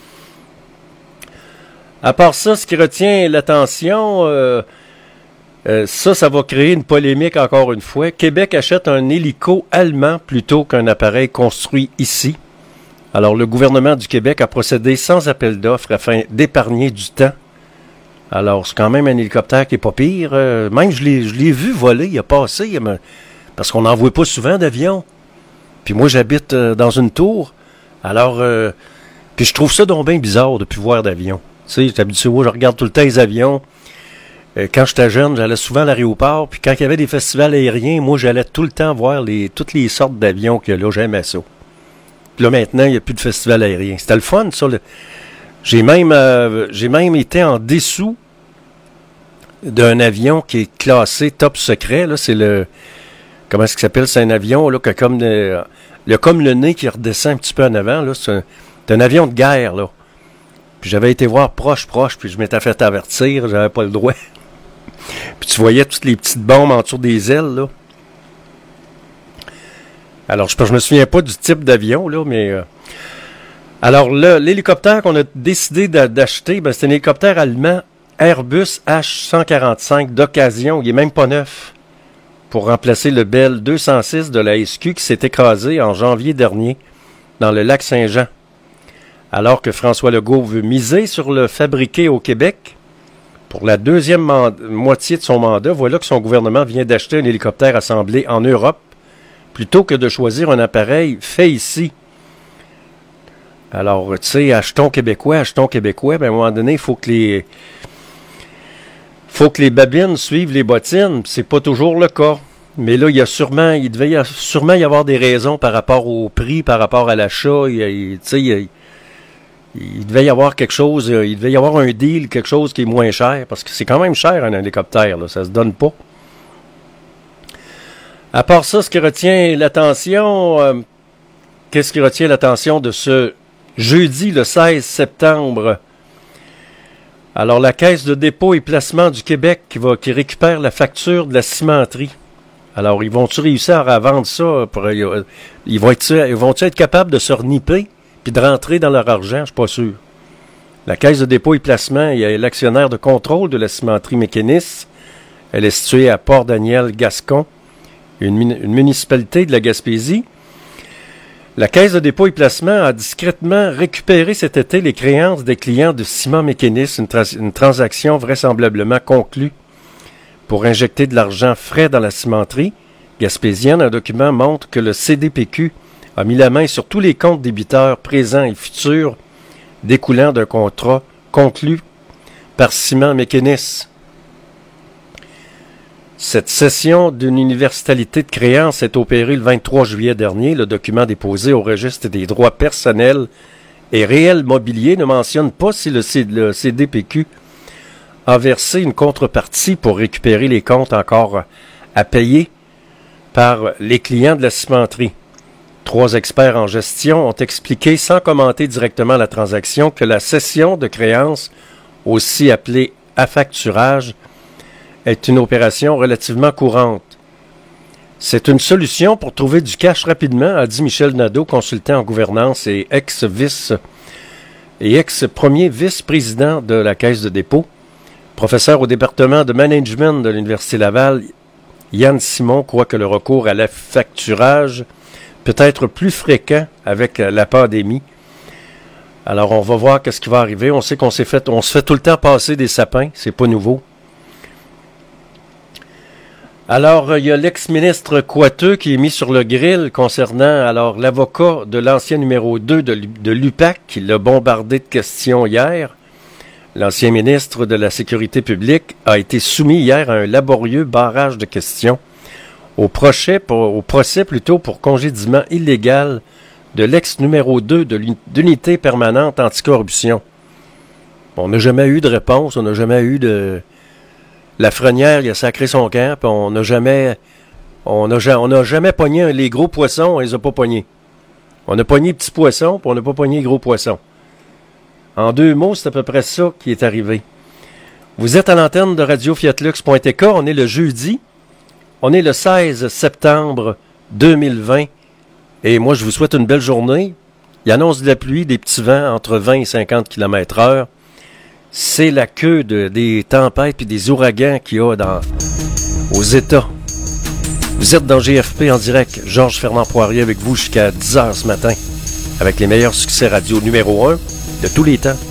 À part ça, ce qui retient l'attention, ça va créer une polémique encore une fois. Québec achète un hélico allemand plutôt qu'un appareil construit ici. Alors, le gouvernement du Québec a procédé sans appel d'offres afin d'épargner du temps. Alors, c'est quand même un hélicoptère qui est pas pire. Même, je l'ai vu voler, il a passé, parce qu'on n'en voit pas souvent d'avions. Puis moi, j'habite dans une tour. Alors, puis je trouve ça donc bien bizarre de plus voir d'avions. Tu sais, j'étais habitué, moi, je regarde tout le temps les avions. Quand j'étais jeune, j'allais souvent à l'aéroport. Puis quand il y avait des festivals aériens, moi, j'allais tout le temps voir toutes les sortes d'avions qu'il y a là. J'aimais ça. Puis là, maintenant, il n'y a plus de festival aérien. C'était le fun, ça. J'ai même été en dessous d'un avion qui est classé top secret. Là, c'est le... Comment est-ce qu'il s'appelle? C'est un avion là, comme le nez qui redescend un petit peu en avant. Là. C'est un avion de guerre. Là. Puis j'avais été voir proche, puis je m'étais fait avertir. J'avais pas le droit. Puis tu voyais toutes les petites bombes en dessous des ailes, là. Alors, je me souviens pas du type d'avion, là, mais... Alors, là, l'hélicoptère qu'on a décidé d'acheter, ben, c'est un hélicoptère allemand Airbus H145 d'occasion. Il est même pas neuf. Pour remplacer le Bell 206 de la SQ qui s'est écrasé en janvier dernier dans le lac Saint-Jean. Alors que François Legault veut miser sur le fabriqué au Québec, pour la deuxième moitié de son mandat, voilà que son gouvernement vient d'acheter un hélicoptère assemblé en Europe plutôt que de choisir un appareil fait ici. Alors, tu sais, achetons québécois, ben, à un moment donné, il faut que les babines suivent les bottines, c'est pas toujours le cas. Mais là, il devait sûrement y avoir des raisons par rapport au prix, par rapport à l'achat, tu sais, il devait y avoir quelque chose, il devait y avoir un deal, quelque chose qui est moins cher, parce que c'est quand même cher un hélicoptère, là, ça se donne pas. À part ça, ce qui retient l'attention, qu'est-ce qui retient l'attention de ce jeudi, le 16 septembre? Alors, la Caisse de dépôt et placement du Québec qui récupère la facture de la cimenterie. Alors, ils vont-tu réussir à vendre ça? Ils vont-tu être capables de se reniper puis de rentrer dans leur argent? Je suis pas sûr. La Caisse de dépôt et placement, il y a l'actionnaire de contrôle de la cimenterie Mécanis. Elle est située à Port-Daniel-Gascon, une municipalité de la Gaspésie. La Caisse de dépôt et placement a discrètement récupéré cet été les créances des clients de Ciment Mécanis, une transaction vraisemblablement conclue pour injecter de l'argent frais dans la cimenterie gaspésienne. Un document montre que le CDPQ a mis la main sur tous les comptes débiteurs présents et futurs découlant d'un contrat conclu par Ciment Mécanis. Cette cession d'une universalité de créances est opérée le 23 juillet dernier. Le document déposé au registre des droits personnels et réels mobiliers ne mentionne pas si le CDPQ a versé une contrepartie pour récupérer les comptes encore à payer par les clients de la cimenterie. 3 experts en gestion ont expliqué, sans commenter directement la transaction, que la cession de créances, aussi appelée affacturage, est une opération relativement courante. C'est une solution pour trouver du cash rapidement, a dit Michel Nadeau, consultant en gouvernance et ex-premier vice-président de la Caisse de dépôt. Professeur au département de management de l'Université Laval, Yann Simon croit que le recours à l'affacturage peut être plus fréquent avec la pandémie. Alors, on va voir qu'est-ce qui va arriver. On sait on se fait tout le temps passer des sapins. C'est pas nouveau. Alors, il y a l'ex-ministre Coiteux qui est mis sur le grill concernant l'avocat de l'ancien numéro 2 de l'UPAC qui l'a bombardé de questions hier. L'ancien ministre de la Sécurité publique a été soumis hier à un laborieux barrage de questions au procès plutôt pour congédiement illégal de l'ex numéro 2 de l'unité permanente anticorruption. On n'a jamais eu de réponse, on n'a jamais eu de... Lafrenière, il a sacré son camp, puis on n'a jamais pogné les gros poissons, on les a pas pognés. On a pogné les petits poissons, puis on n'a pas pogné les gros poissons. En 2 mots, c'est à peu près ça qui est arrivé. Vous êtes à l'antenne de Radio-Fiatlux.tk, on est le jeudi, on est le 16 septembre 2020, et moi je vous souhaite une belle journée. Il annonce de la pluie, des petits vents entre 20 et 50 km/h. C'est la queue des tempêtes et des ouragans qu'il y a aux États. Vous êtes dans GFP en direct. Georges Fernand Poirier avec vous jusqu'à 10h ce matin. Avec les meilleurs succès radio numéro 1 de tous les temps.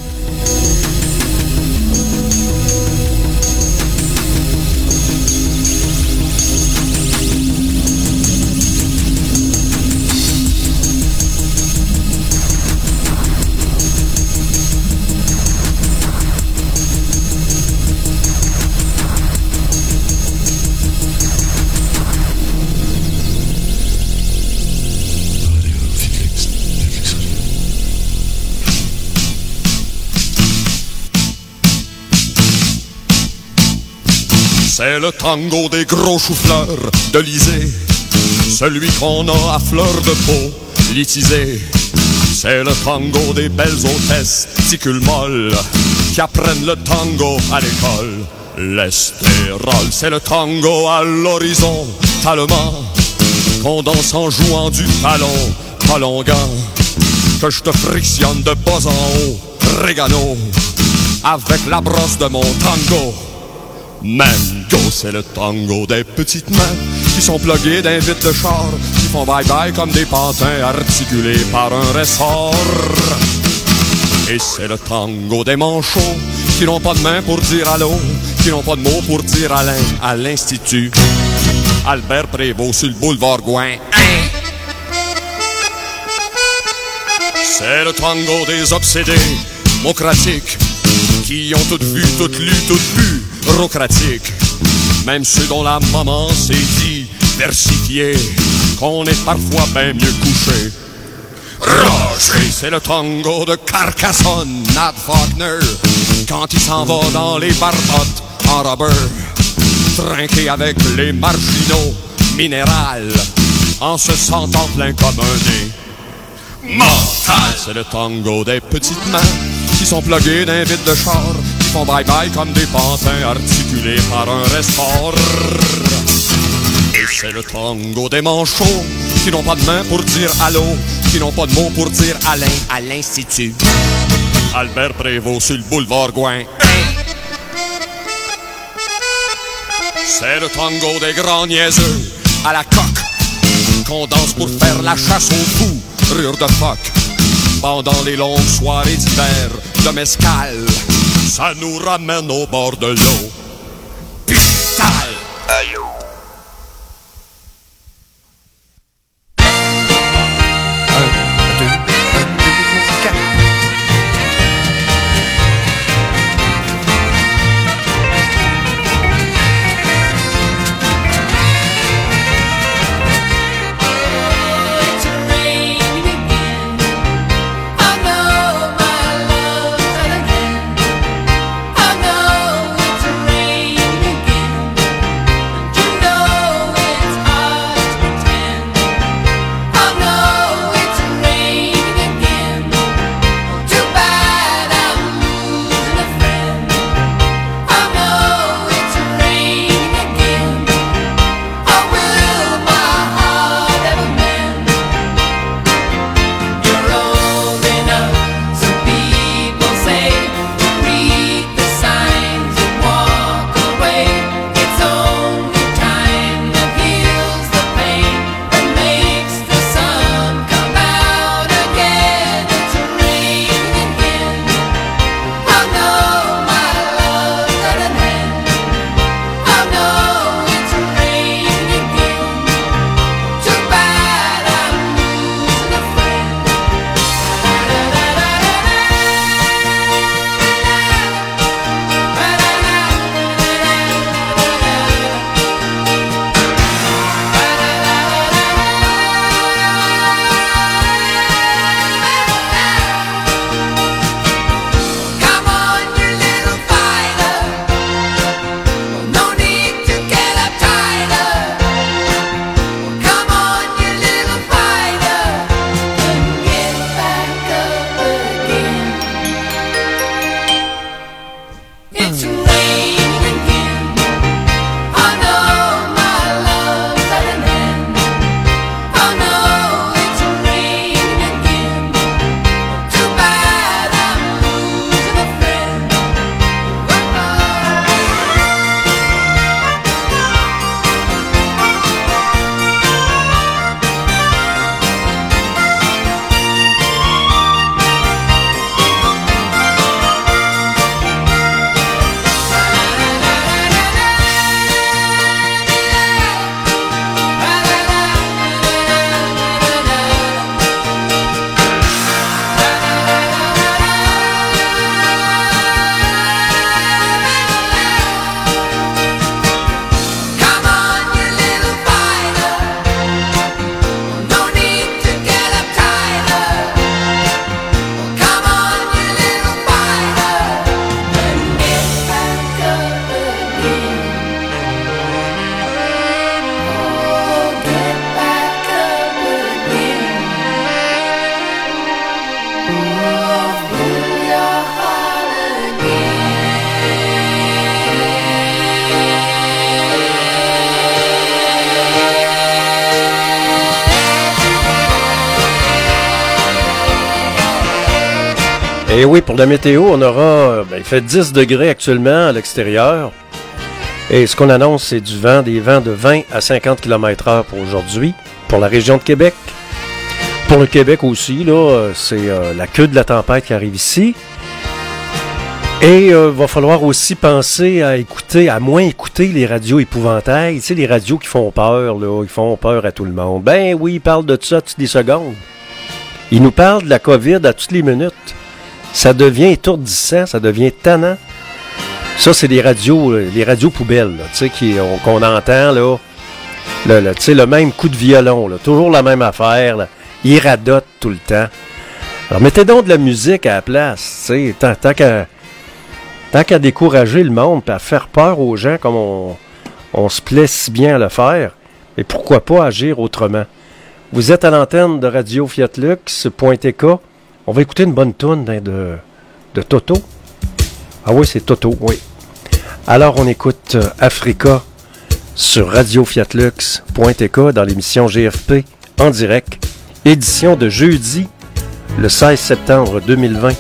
C'est le tango des gros choux-fleurs de l'Isée, celui qu'on a à fleur de peau litisé. C'est le tango des belles hôtesses ticules molles qui apprennent le tango à l'école. L'estérol, c'est le tango à l'horizon talement qu'on danse en jouant du talongan, que je te frictionne de bas en haut, régano, avec la brosse de mon tango. Mango, c'est le tango des petites mains qui sont pluguées d'un vide de char, qui font bye-bye comme des pantins articulés par un ressort. Et c'est le tango des manchots qui n'ont pas de main pour dire allô, qui n'ont pas de mots pour dire Alain à l'Institut Albert Prévost sur le boulevard Gouin. C'est le tango des obsédés démocratiques qui ont tout vu, tout lu, tout bu, bureaucratique. Même ceux dont la maman s'est diversifiée, qu'on est parfois bien mieux couché. Roger, c'est le tango de Carcassonne, Nat Faulkner, quand il s'en va dans les barbottes en rubber, trinqué avec les marginaux minérales, en se sentant plein comme un nez mortal. C'est le tango des petites mains qui sont pluguées d'un vide de char, qui font bye-bye comme des pantins articulés par un ressort. Et c'est le tango des manchots qui n'ont pas de main pour dire allô, qui n'ont pas de mots pour dire Alain à l'Institut Albert Prévost sur le boulevard Gouin. C'est le tango des grands niaiseux à la coque qu'on danse pour faire la chasse aux fous, rure de phoque. Pendant les longues soirées d'hiver de mescal, ça nous ramène au bord de l'eau. Pistal. Aïe. Rain Et oui, pour la météo, on aura... il fait 10 degrés actuellement à l'extérieur. Et ce qu'on annonce, c'est des vents de 20 à 50 km/h pour aujourd'hui, pour la région de Québec. Pour le Québec aussi, là, c'est la queue de la tempête qui arrive ici. Et va falloir aussi penser à moins écouter les radios épouvantails. Tu sais, les radios qui font peur, là, ils font peur à tout le monde. Ben oui, ils parlent de ça toutes les secondes. Ils nous parlent de la COVID à toutes les minutes. Ça devient étourdissant, ça devient tannant. Ça, c'est les radios poubelles, là, tu sais, qu'on entend, là. Tu sais, le même coup de violon, là, toujours la même affaire, là. Ils radotent tout le temps. Alors, mettez donc de la musique à la place, tu sais, tant qu'à décourager le monde et à faire peur aux gens comme on se plaît si bien à le faire, et pourquoi pas agir autrement. Vous êtes à l'antenne de Radio Fiat Lux.tk. On va écouter une bonne toune de Toto. Ah oui, c'est Toto, oui. Alors, on écoute Africa sur Radio Fiat Lux.tk dans l'émission GFP en direct, édition de jeudi, le 16 septembre 2020.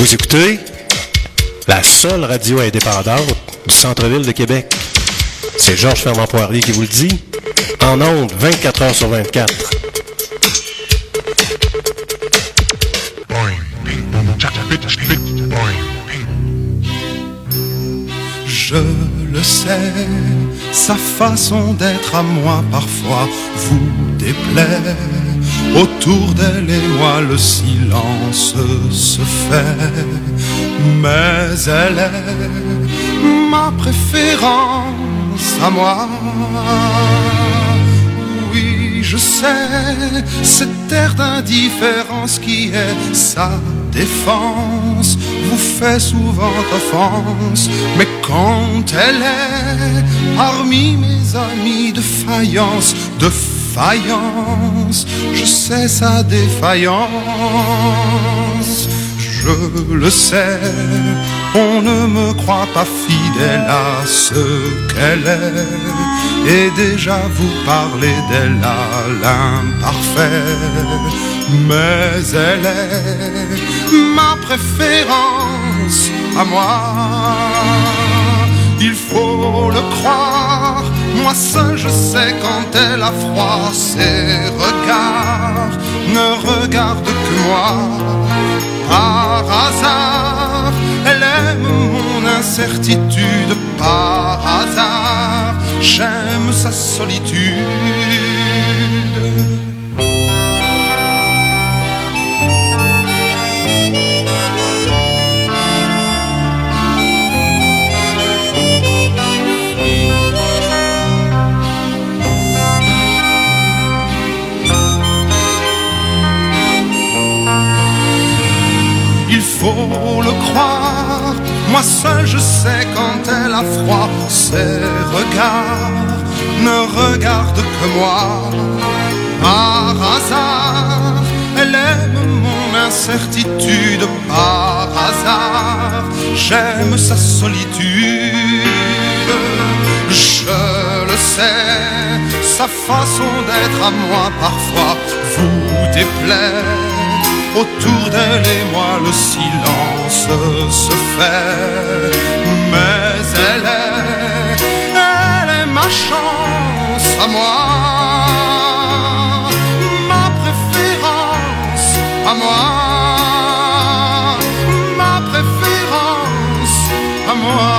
Vous écoutez la seule radio indépendante du centre-ville de Québec. C'est Georges Fernand Poirier qui vous le dit. En ondes, 24 heures sur 24. Je le sais, sa façon d'être à moi parfois vous déplaît. Autour d'elle et moi le silence se fait. Mais elle est ma préférence à moi. Oui, je sais, cette air d'indifférence qui est sa défense vous fait souvent offense. Mais quand elle est parmi mes amis de faïence, je sais sa défaillance. Je le sais, on ne me croit pas fidèle à ce qu'elle est. Et déjà vous parlez d'elle à l'imparfait. Mais elle est ma préférence à moi. Il faut le croire, moi seul je sais quand elle a froid. Ses regards ne regardent que moi. Par hasard, elle aime mon incertitude. Par hasard, j'aime sa solitude. Il faut le croire, moi seul je sais quand elle a froid. Ses regards ne regardent que moi. Par hasard, elle aime mon incertitude. Par hasard, j'aime sa solitude. Je le sais, sa façon d'être à moi parfois vous déplaît. Autour d'elle et moi le silence se fait. Mais elle est ma chance à moi. Ma préférence à moi. Ma préférence à moi.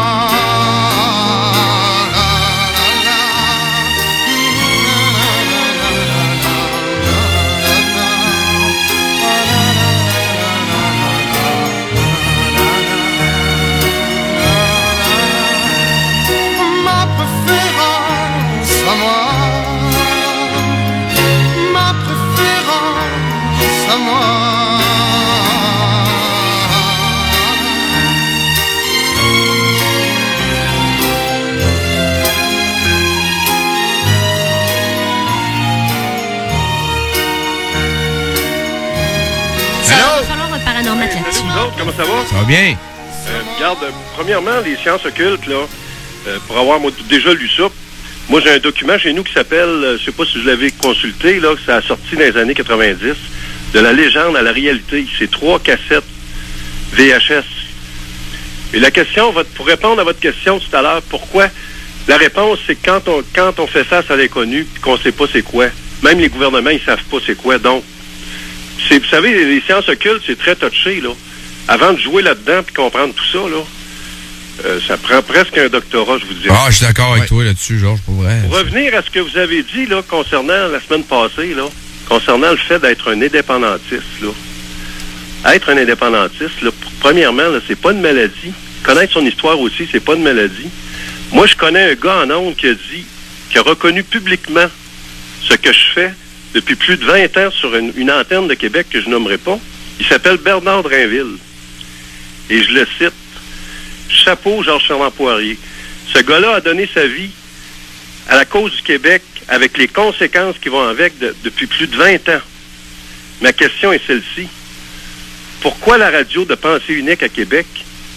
Comment ça va? Ça va bien. Regarde, premièrement, les sciences occultes, là, pour avoir moi, déjà lu ça, moi j'ai un document chez nous qui s'appelle, je sais pas si vous l'avez consulté, là, ça a sorti dans les années 90, de la légende à la réalité. C'est 3 cassettes VHS. Et la question, pour répondre à votre question tout à l'heure, pourquoi? La réponse, c'est que quand on fait face à l'inconnu, puis qu'on sait pas c'est quoi, même les gouvernements, ils savent pas c'est quoi, donc, vous savez, les sciences occultes, c'est très touché, là. Avant de jouer là-dedans puis comprendre tout ça, là, ça prend presque un doctorat, je vous dis. Ah, je suis d'accord avec toi là-dessus, Georges, pour vrai. Pour revenir à ce que vous avez dit, là, concernant la semaine passée, là, concernant le fait d'être un indépendantiste, là. Être un indépendantiste, là, premièrement, là, c'est pas une maladie. Connaître son histoire aussi, c'est pas une maladie. Moi, je connais un gars en ondes qui a reconnu publiquement ce que je fais depuis plus de 20 ans sur une antenne de Québec que je nommerai pas. Il s'appelle Bernard Drainville. Et je le cite. Chapeau, Georges Fernand Poirier. Ce gars-là a donné sa vie à la cause du Québec avec les conséquences qui vont avec depuis plus de 20 ans. Ma question est celle-ci. Pourquoi la radio de pensée unique à Québec?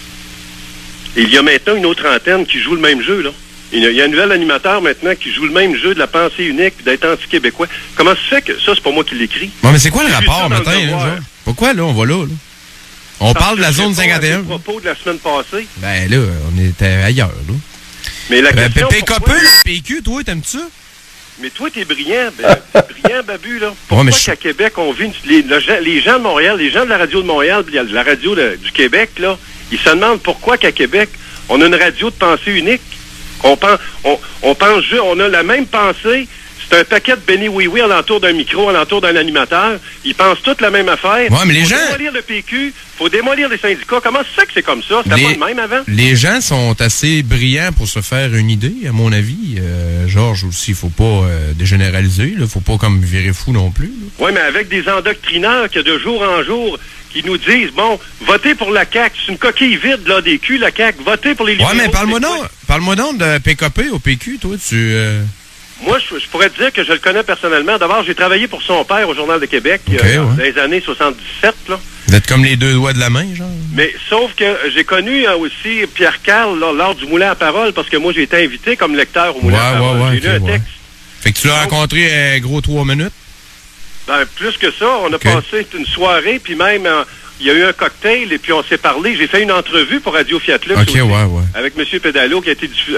Et il y a maintenant une autre antenne qui joue le même jeu, là. Il y a un nouvel animateur maintenant qui joue le même jeu de la pensée unique et d'être anti-québécois. Comment ça se fait que ça, c'est pas moi qui l'écris? Bon, mais c'est quoi le rapport, matin, là, Georges? Pourquoi, là, on va là? On parle de la zone 51. À propos de la semaine passée. Ben là, on était ailleurs, là. Mais la question... PKP, le PQ, toi, t'aimes-tu ça? Mais toi, t'es brillant, brillant, Babu, là. Pourquoi qu'à Québec, on vit... Les gens de Montréal, les gens de la radio de Montréal, la radio du Québec, là, ils se demandent pourquoi qu'à Québec, on a une radio de pensée unique. On a la même pensée. C'est un paquet de Benny Oui-Oui alentour d'un micro, alentour d'un animateur. Ils pensent toutes la même affaire. Ouais, mais les gens... Faut démolir le PQ, faut démolir les syndicats. Comment c'est que c'est comme ça? C'était pas le même avant? Les gens sont assez brillants pour se faire une idée, à mon avis. Georges aussi, faut pas dégénéraliser. Là. Faut pas comme virer fou non plus. Oui, mais avec des endoctrineurs qui, de jour en jour, qui nous disent, bon, votez pour la CAQ. C'est une coquille vide, là, des culs, la CAQ. Votez pour les libéraux. Ouais, mais parle-moi donc de PKP au PQ, toi, Moi, je pourrais te dire que je le connais personnellement. D'abord, j'ai travaillé pour son père au Journal de Québec dans les années 77. Là. Vous êtes comme les deux doigts de la main, genre? Mais sauf que j'ai connu aussi Pierre Carl lors du Moulin à Parole, parce que moi, j'ai été invité comme lecteur au Moulin à Parole. J'ai lu un texte. Fait que tu l'as rencontré gros 3 minutes? Ben, plus que ça. On a passé une soirée, puis même... il y a eu un cocktail et puis on s'est parlé. J'ai fait une entrevue pour Radio Fiat Lux aussi, avec M. Pédalo qui a été diffusé...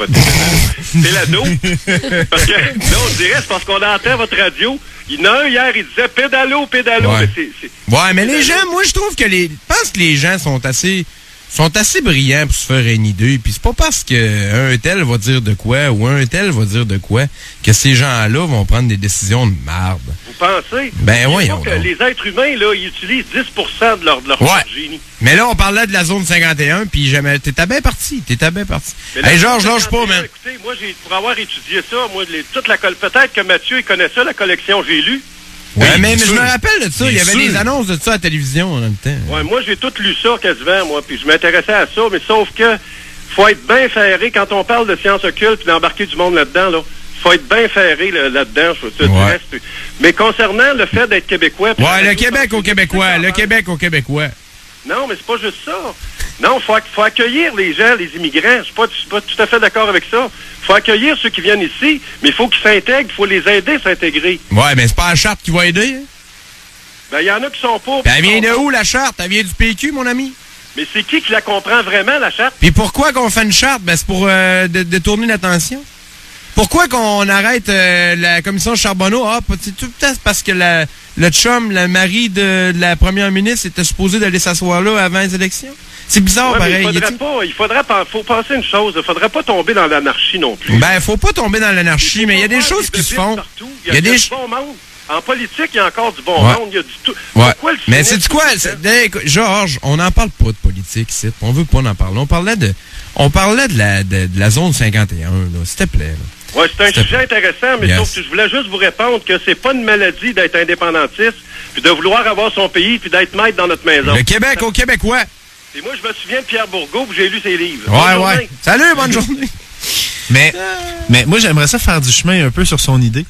Pédalo. Parce que, là, on dirait, c'est parce qu'on entend votre radio. Il y en a un hier, il disait Pédalo. Ouais, mais les gens, moi, je trouve que je pense que les gens sont assez brillants pour se faire une idée. Puis c'est pas parce qu'un tel va dire de quoi ou un tel va dire de quoi que ces gens-là vont prendre des décisions de marde. Vous pensez? Ben voyons. Les êtres humains, là, ils utilisent 10% de leur génie. Mais là, on parlait de la zone 51, puis t'étais bien parti. Hey, Georges, lâche pas, man. Écoutez, moi, pour avoir étudié ça, peut-être que Mathieu, il connaît ça, la collection J'ai lu. Oui, mais je me rappelle de ça. Il y avait des annonces de ça à la télévision en même temps. Ouais, moi, j'ai tout lu ça quasiment, moi, puis je m'intéressais à ça, mais sauf que faut être bien ferré quand on parle de sciences occultes puis d'embarquer du monde là-dedans, là. Faut être bien ferré là-dedans, je te dirais. Mais concernant le fait d'être québécois... Ouais, le Québec aux Québécois. Non, mais c'est pas juste ça. Non, faut accueillir les gens, les immigrants. Je suis pas tout à fait d'accord avec ça. Faut accueillir ceux qui viennent ici, mais il faut qu'ils s'intègrent, il faut les aider à s'intégrer. Ouais, mais c'est pas la charte qui va aider, hein? Ben, il y en a qui sont pas... Ben, elle vient de où, la charte? Elle vient du PQ, mon ami? Mais c'est qui la comprend vraiment, la charte? Puis pourquoi qu'on fait une charte? Ben, c'est pour détourner l'attention. Pourquoi qu'on arrête la commission Charbonneau? Ah, c'est tout le temps parce que le chum, le mari de la première ministre, était supposé d'aller s'asseoir là avant les élections. C'est bizarre, pareil. Faut penser une chose. Il faudrait pas tomber dans l'anarchie non plus. Ben, faut pas tomber dans l'anarchie, mais il y a des choses qui se font. Il y a du bon monde. En politique, il y a encore du bon monde. Il y a du tout. Ouais. Mais c'est quoi? Georges, on n'en parle pas de politique ici. On veut pas en parler. On parlait de la zone 51, là. S'il te plaît, là. Oui, c'est un sujet intéressant, mais sauf que je voulais juste vous répondre que c'est pas une maladie d'être indépendantiste, puis de vouloir avoir son pays, puis d'être maître dans notre maison. Le Québec aux Québécois. Et moi, je me souviens de Pierre Bourgault, puis j'ai lu ses livres. Ouais. Salut, bonne journée. Mais moi, j'aimerais ça faire du chemin un peu sur son idée.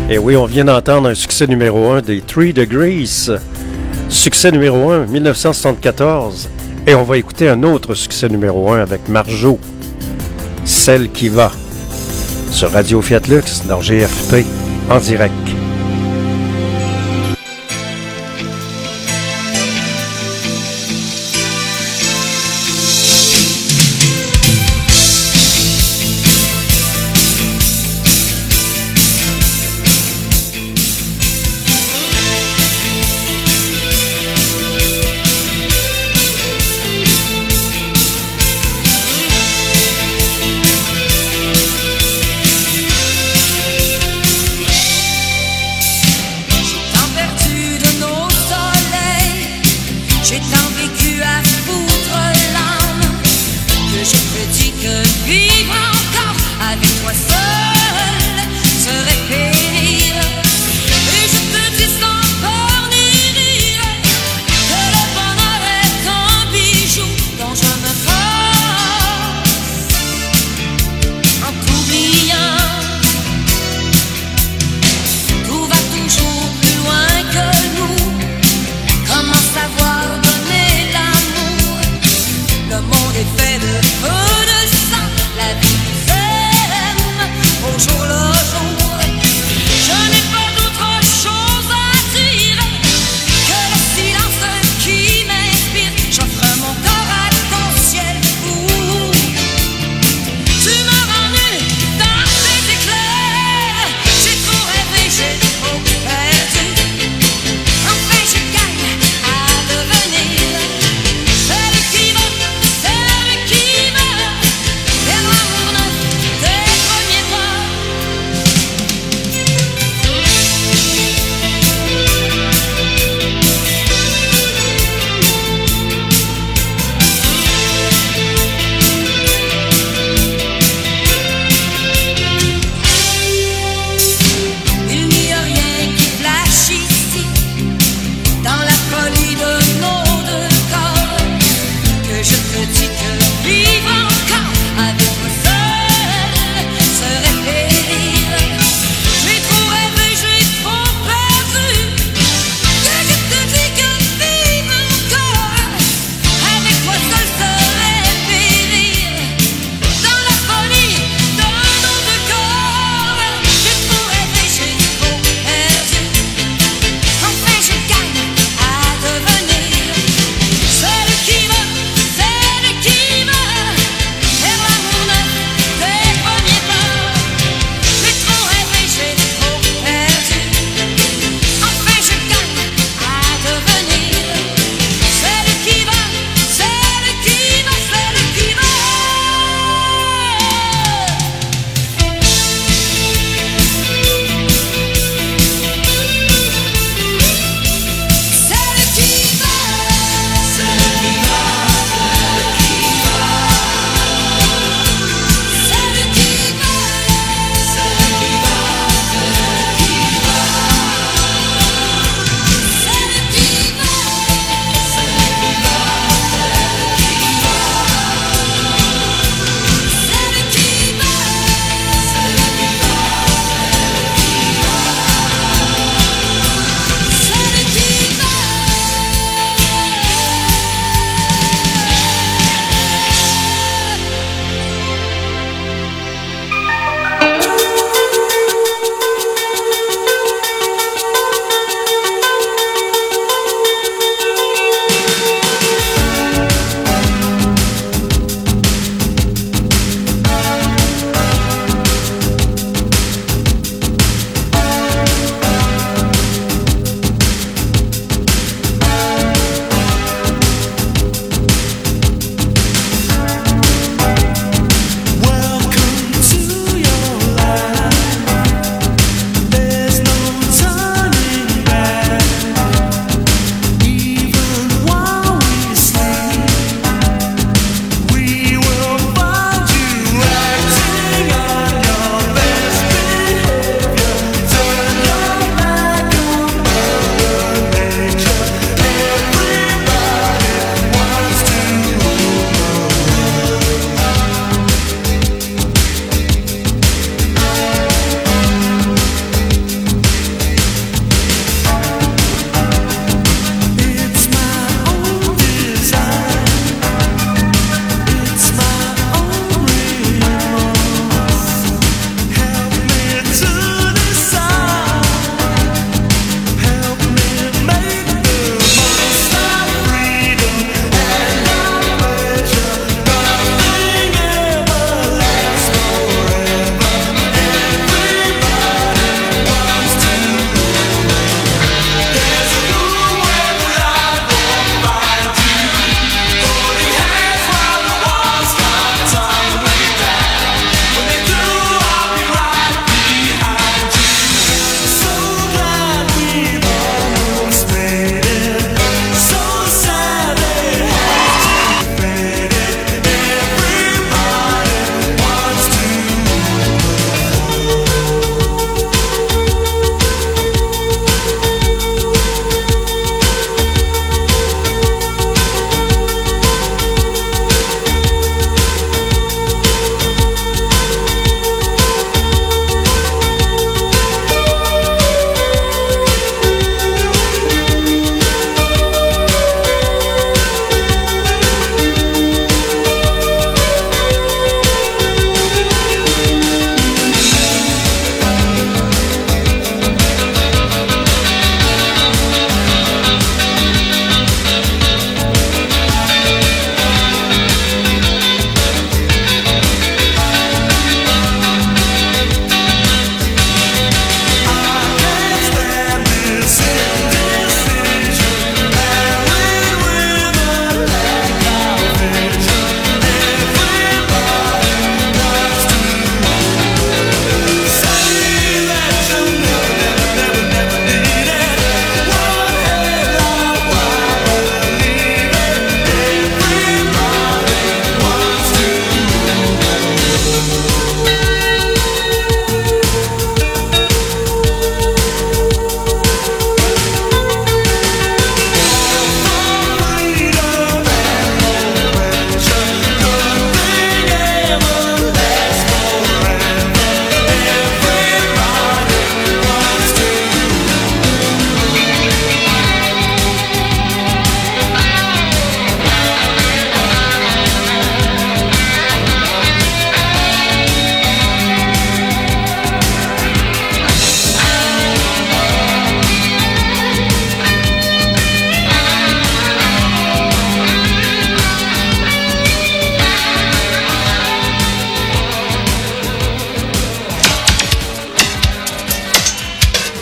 Et oui, on vient d'entendre un succès numéro 1 des 3 Degrees. Succès numéro 1, 1974. Et on va écouter un autre succès numéro 1 avec Marjo. Celle qui va. Sur Radio Fiat Lux, dans GFP, en direct. Fait de feu de sang, la vie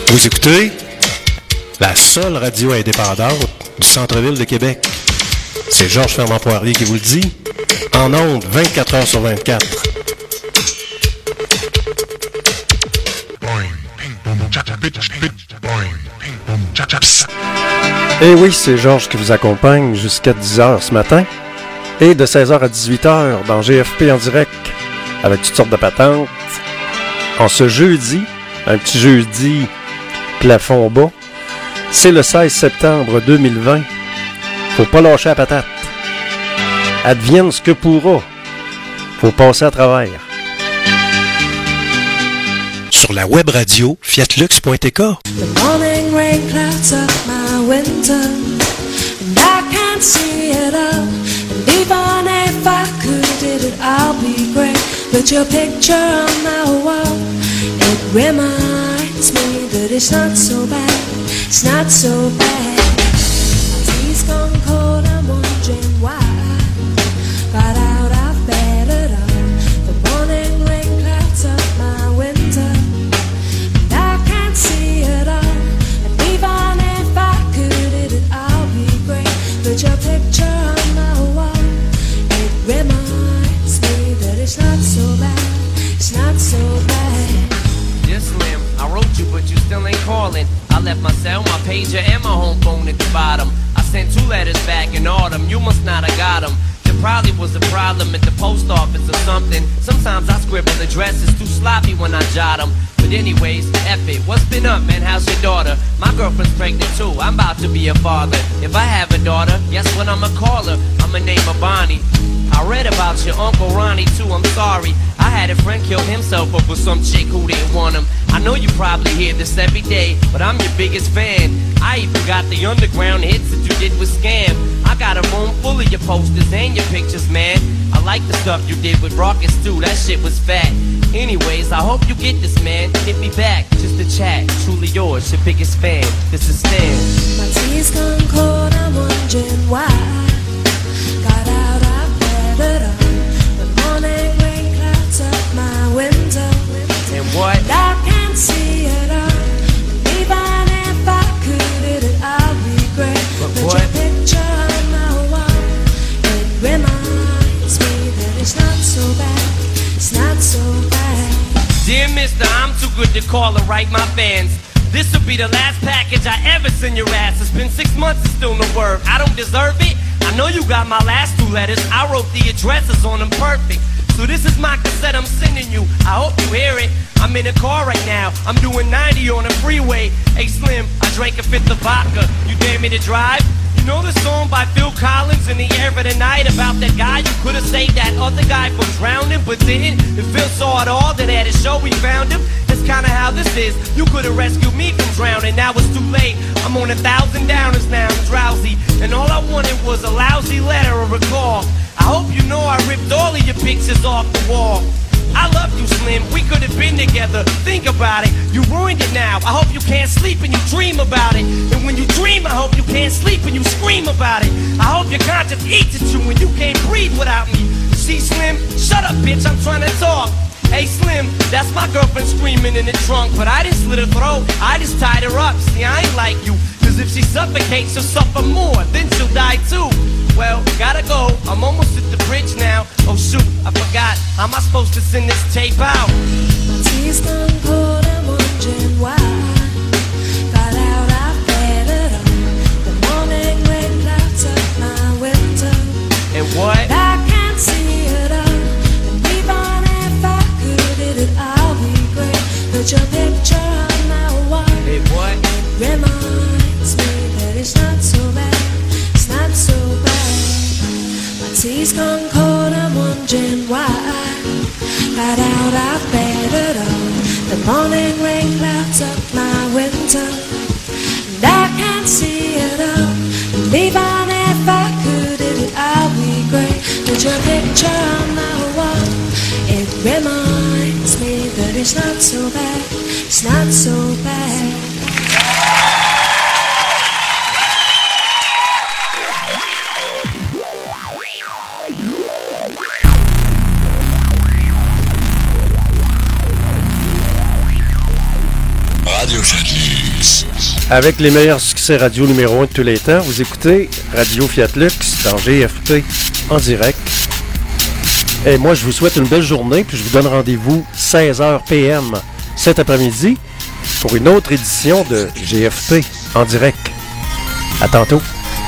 Vous écoutez la seule radio indépendante du centre-ville de Québec. C'est Georges Fernand-Poirier qui vous le dit. En ondes, 24 heures sur 24. Et oui, c'est Georges qui vous accompagne jusqu'à 10h ce matin. Et de 16h à 18h dans GFP en direct, avec toutes sortes de patentes. En ce jeudi, un petit jeudi plafond bas, c'est le 16 septembre 2020. Faut pas lâcher la patate. Advienne ce que pourra. Faut passer à travers. Sur la web radio fiatlux.tk. The morning rain clouds up my window, and I can't see it all. And even if I could, it'd all be great. But your picture on my wall, it reminds me that it's not so bad. It's not so bad. My tea's gone cold, I'm wondering why I got out of bed at all. The morning rain clouds up my window, and I can't see it all. And even if I could, it'd all be great. But your picture on my wall, it reminds me that it's not so bad. It's not so bad. Dear Slim, I wrote you, but you still ain't calling. I left my cell, my pager, and my home phone at the bottom. I sent 2 letters back in autumn. You must not have got them. There probably was a problem at the post office or something. Sometimes I scribble addresses too sloppy when I jot them. But anyways, F it. What's been up, man? How's your daughter? My girlfriend's pregnant too. I'm about to be a father. If I have a daughter, guess what I'ma call her? I'ma name her Bonnie. I read about your Uncle Ronnie too, I'm sorry. I had a friend kill himself over some chick who didn't want him. I know you probably hear this every day, but I'm your biggest fan. I even got the underground hits that you did with Scam. I got a room full of your posters and your pictures, man. I like the stuff you did with Rockets too, that shit was fat. Anyways, I hope you get this, man. Hit me back, just a chat. Truly yours, your biggest fan. This is Stan. My tea's gone cold, I'm wondering why got out of bed at all. The morning rain clouds up my window, and what? And I can't see it all. And even if I could, it'd all be great. But what? Your picture on my wall, it reminds me that it's not so bad. It's not so bad. Dear mister, I'm too good to call or write my fans. This'll be the last package I ever send your ass. It's been 6 months and still no word. I don't deserve it. I know you got my last 2 letters. I wrote the addresses on them perfect. So this is my cassette I'm sending you. I hope you hear it. I'm in a car right now. I'm doing 90 on the freeway. Hey Slim, I drank a 5th of vodka. You dare me to drive? You know the song by Phil Collins, In the Air of the Night, about that guy you could have saved that other guy from drowning but didn't? If Phil saw it all, then at his show we found him. That's kinda how this is. You could have rescued me from drowning, now it's too late. I'm on 1,000 downers now, I'm drowsy. And all I wanted was a lousy letter or a call. I hope you know I ripped all of your pictures off the wall. I love you, Slim, we could have been together. Think about it, you ruined it now. I hope you can't sleep and you dream about it. And when you dream, I hope you can't sleep and you scream about it. I hope your conscience eats at you and you can't breathe without me. See, Slim, shut up, bitch, I'm trying to talk. Hey, Slim, that's my girlfriend screaming in the trunk. But I didn't slit her throat, I just tied her up. See, I ain't like you, cause if she suffocates, she'll suffer more. Then she'll die too. Well, gotta go, I'm almost at the bridge now. Oh shoot, I forgot, how am I supposed to send this tape out? My tea's gone cold, I'm wondering why got out of bed at all. The morning rain clouds up my window, and what? And I can't see it all. And even if I could, it'd all be great. But your picture on my wall, hey, what? It reminds me that it's not so bad. It's not so bad. My tea's gone cold, I'm wondering why got out of bed at all. The morning rain clouds up my window, and I can't see it all. And even if I could, it'd all be great. But your picture on my wall, it reminds me that it's not so bad. It's not so bad. Radio Châtelet. Avec les meilleurs succès radio numéro 1 de tous les temps, vous écoutez Radio Fiat Lux dans GFP en direct. Et moi, je vous souhaite une belle journée, puis je vous donne rendez-vous 16h PM cet après-midi pour une autre édition de GFP en direct. À tantôt.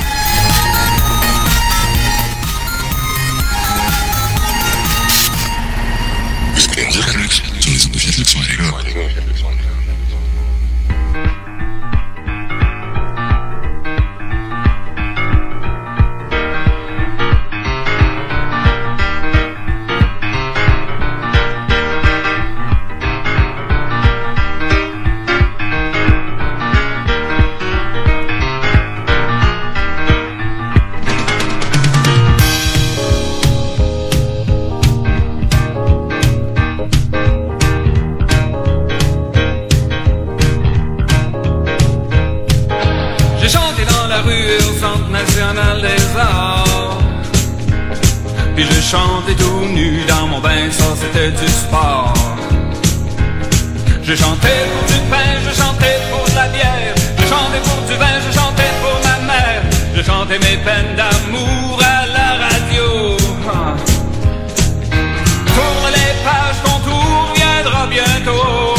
Chantais tout nu dans mon bain, ça c'était du sport. Je chantais pour du pain, je chantais pour de la bière. Je chantais pour du vin, je chantais pour ma mère. Je chantais mes peines d'amour à la radio. Tourne les pages, ton tour viendra bientôt.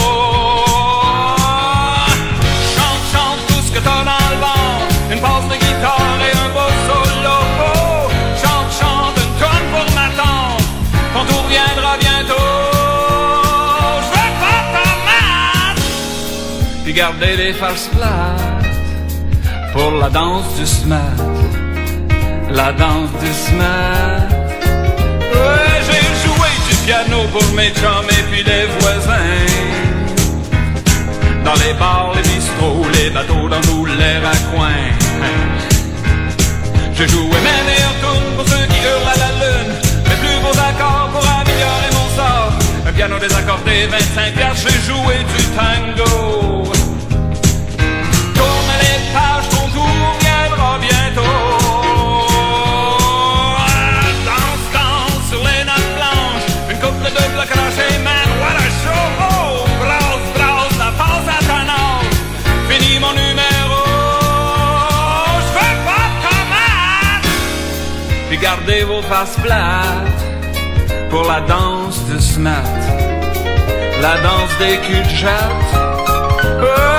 Chante, chante tout ce que t'as dans le ventre. Une passe de guitare et un beau solo. Chante, chante une tonne pour ma tante. Ton tour viendra bientôt. Je veux pas tomate. Puis garder les faces plates pour la danse du smat. La danse du smat. Ouais, j'ai joué du piano pour mes chums et puis les voisins. Dans les bars, les bistrots, les bateaux, dans tous les raccoins. J'ai joué mes meilleures tunes pour ceux qui hurlent à la lune. Mes plus beaux accords pour améliorer mon sort. Un piano désaccordé, 25 piastres, j'ai joué du tango. Tourne les pages, ton tour viendra bientôt. Danse, danse sur les notes blanches. Une couple de double crochet, man, what a show. Oh, brasse, brasse, la passe à ta nage. Fini mon numéro. Je veux pas de tomate. Puis gardez vos faces plates pour la danse de smat. La danse des cul-de-jatte.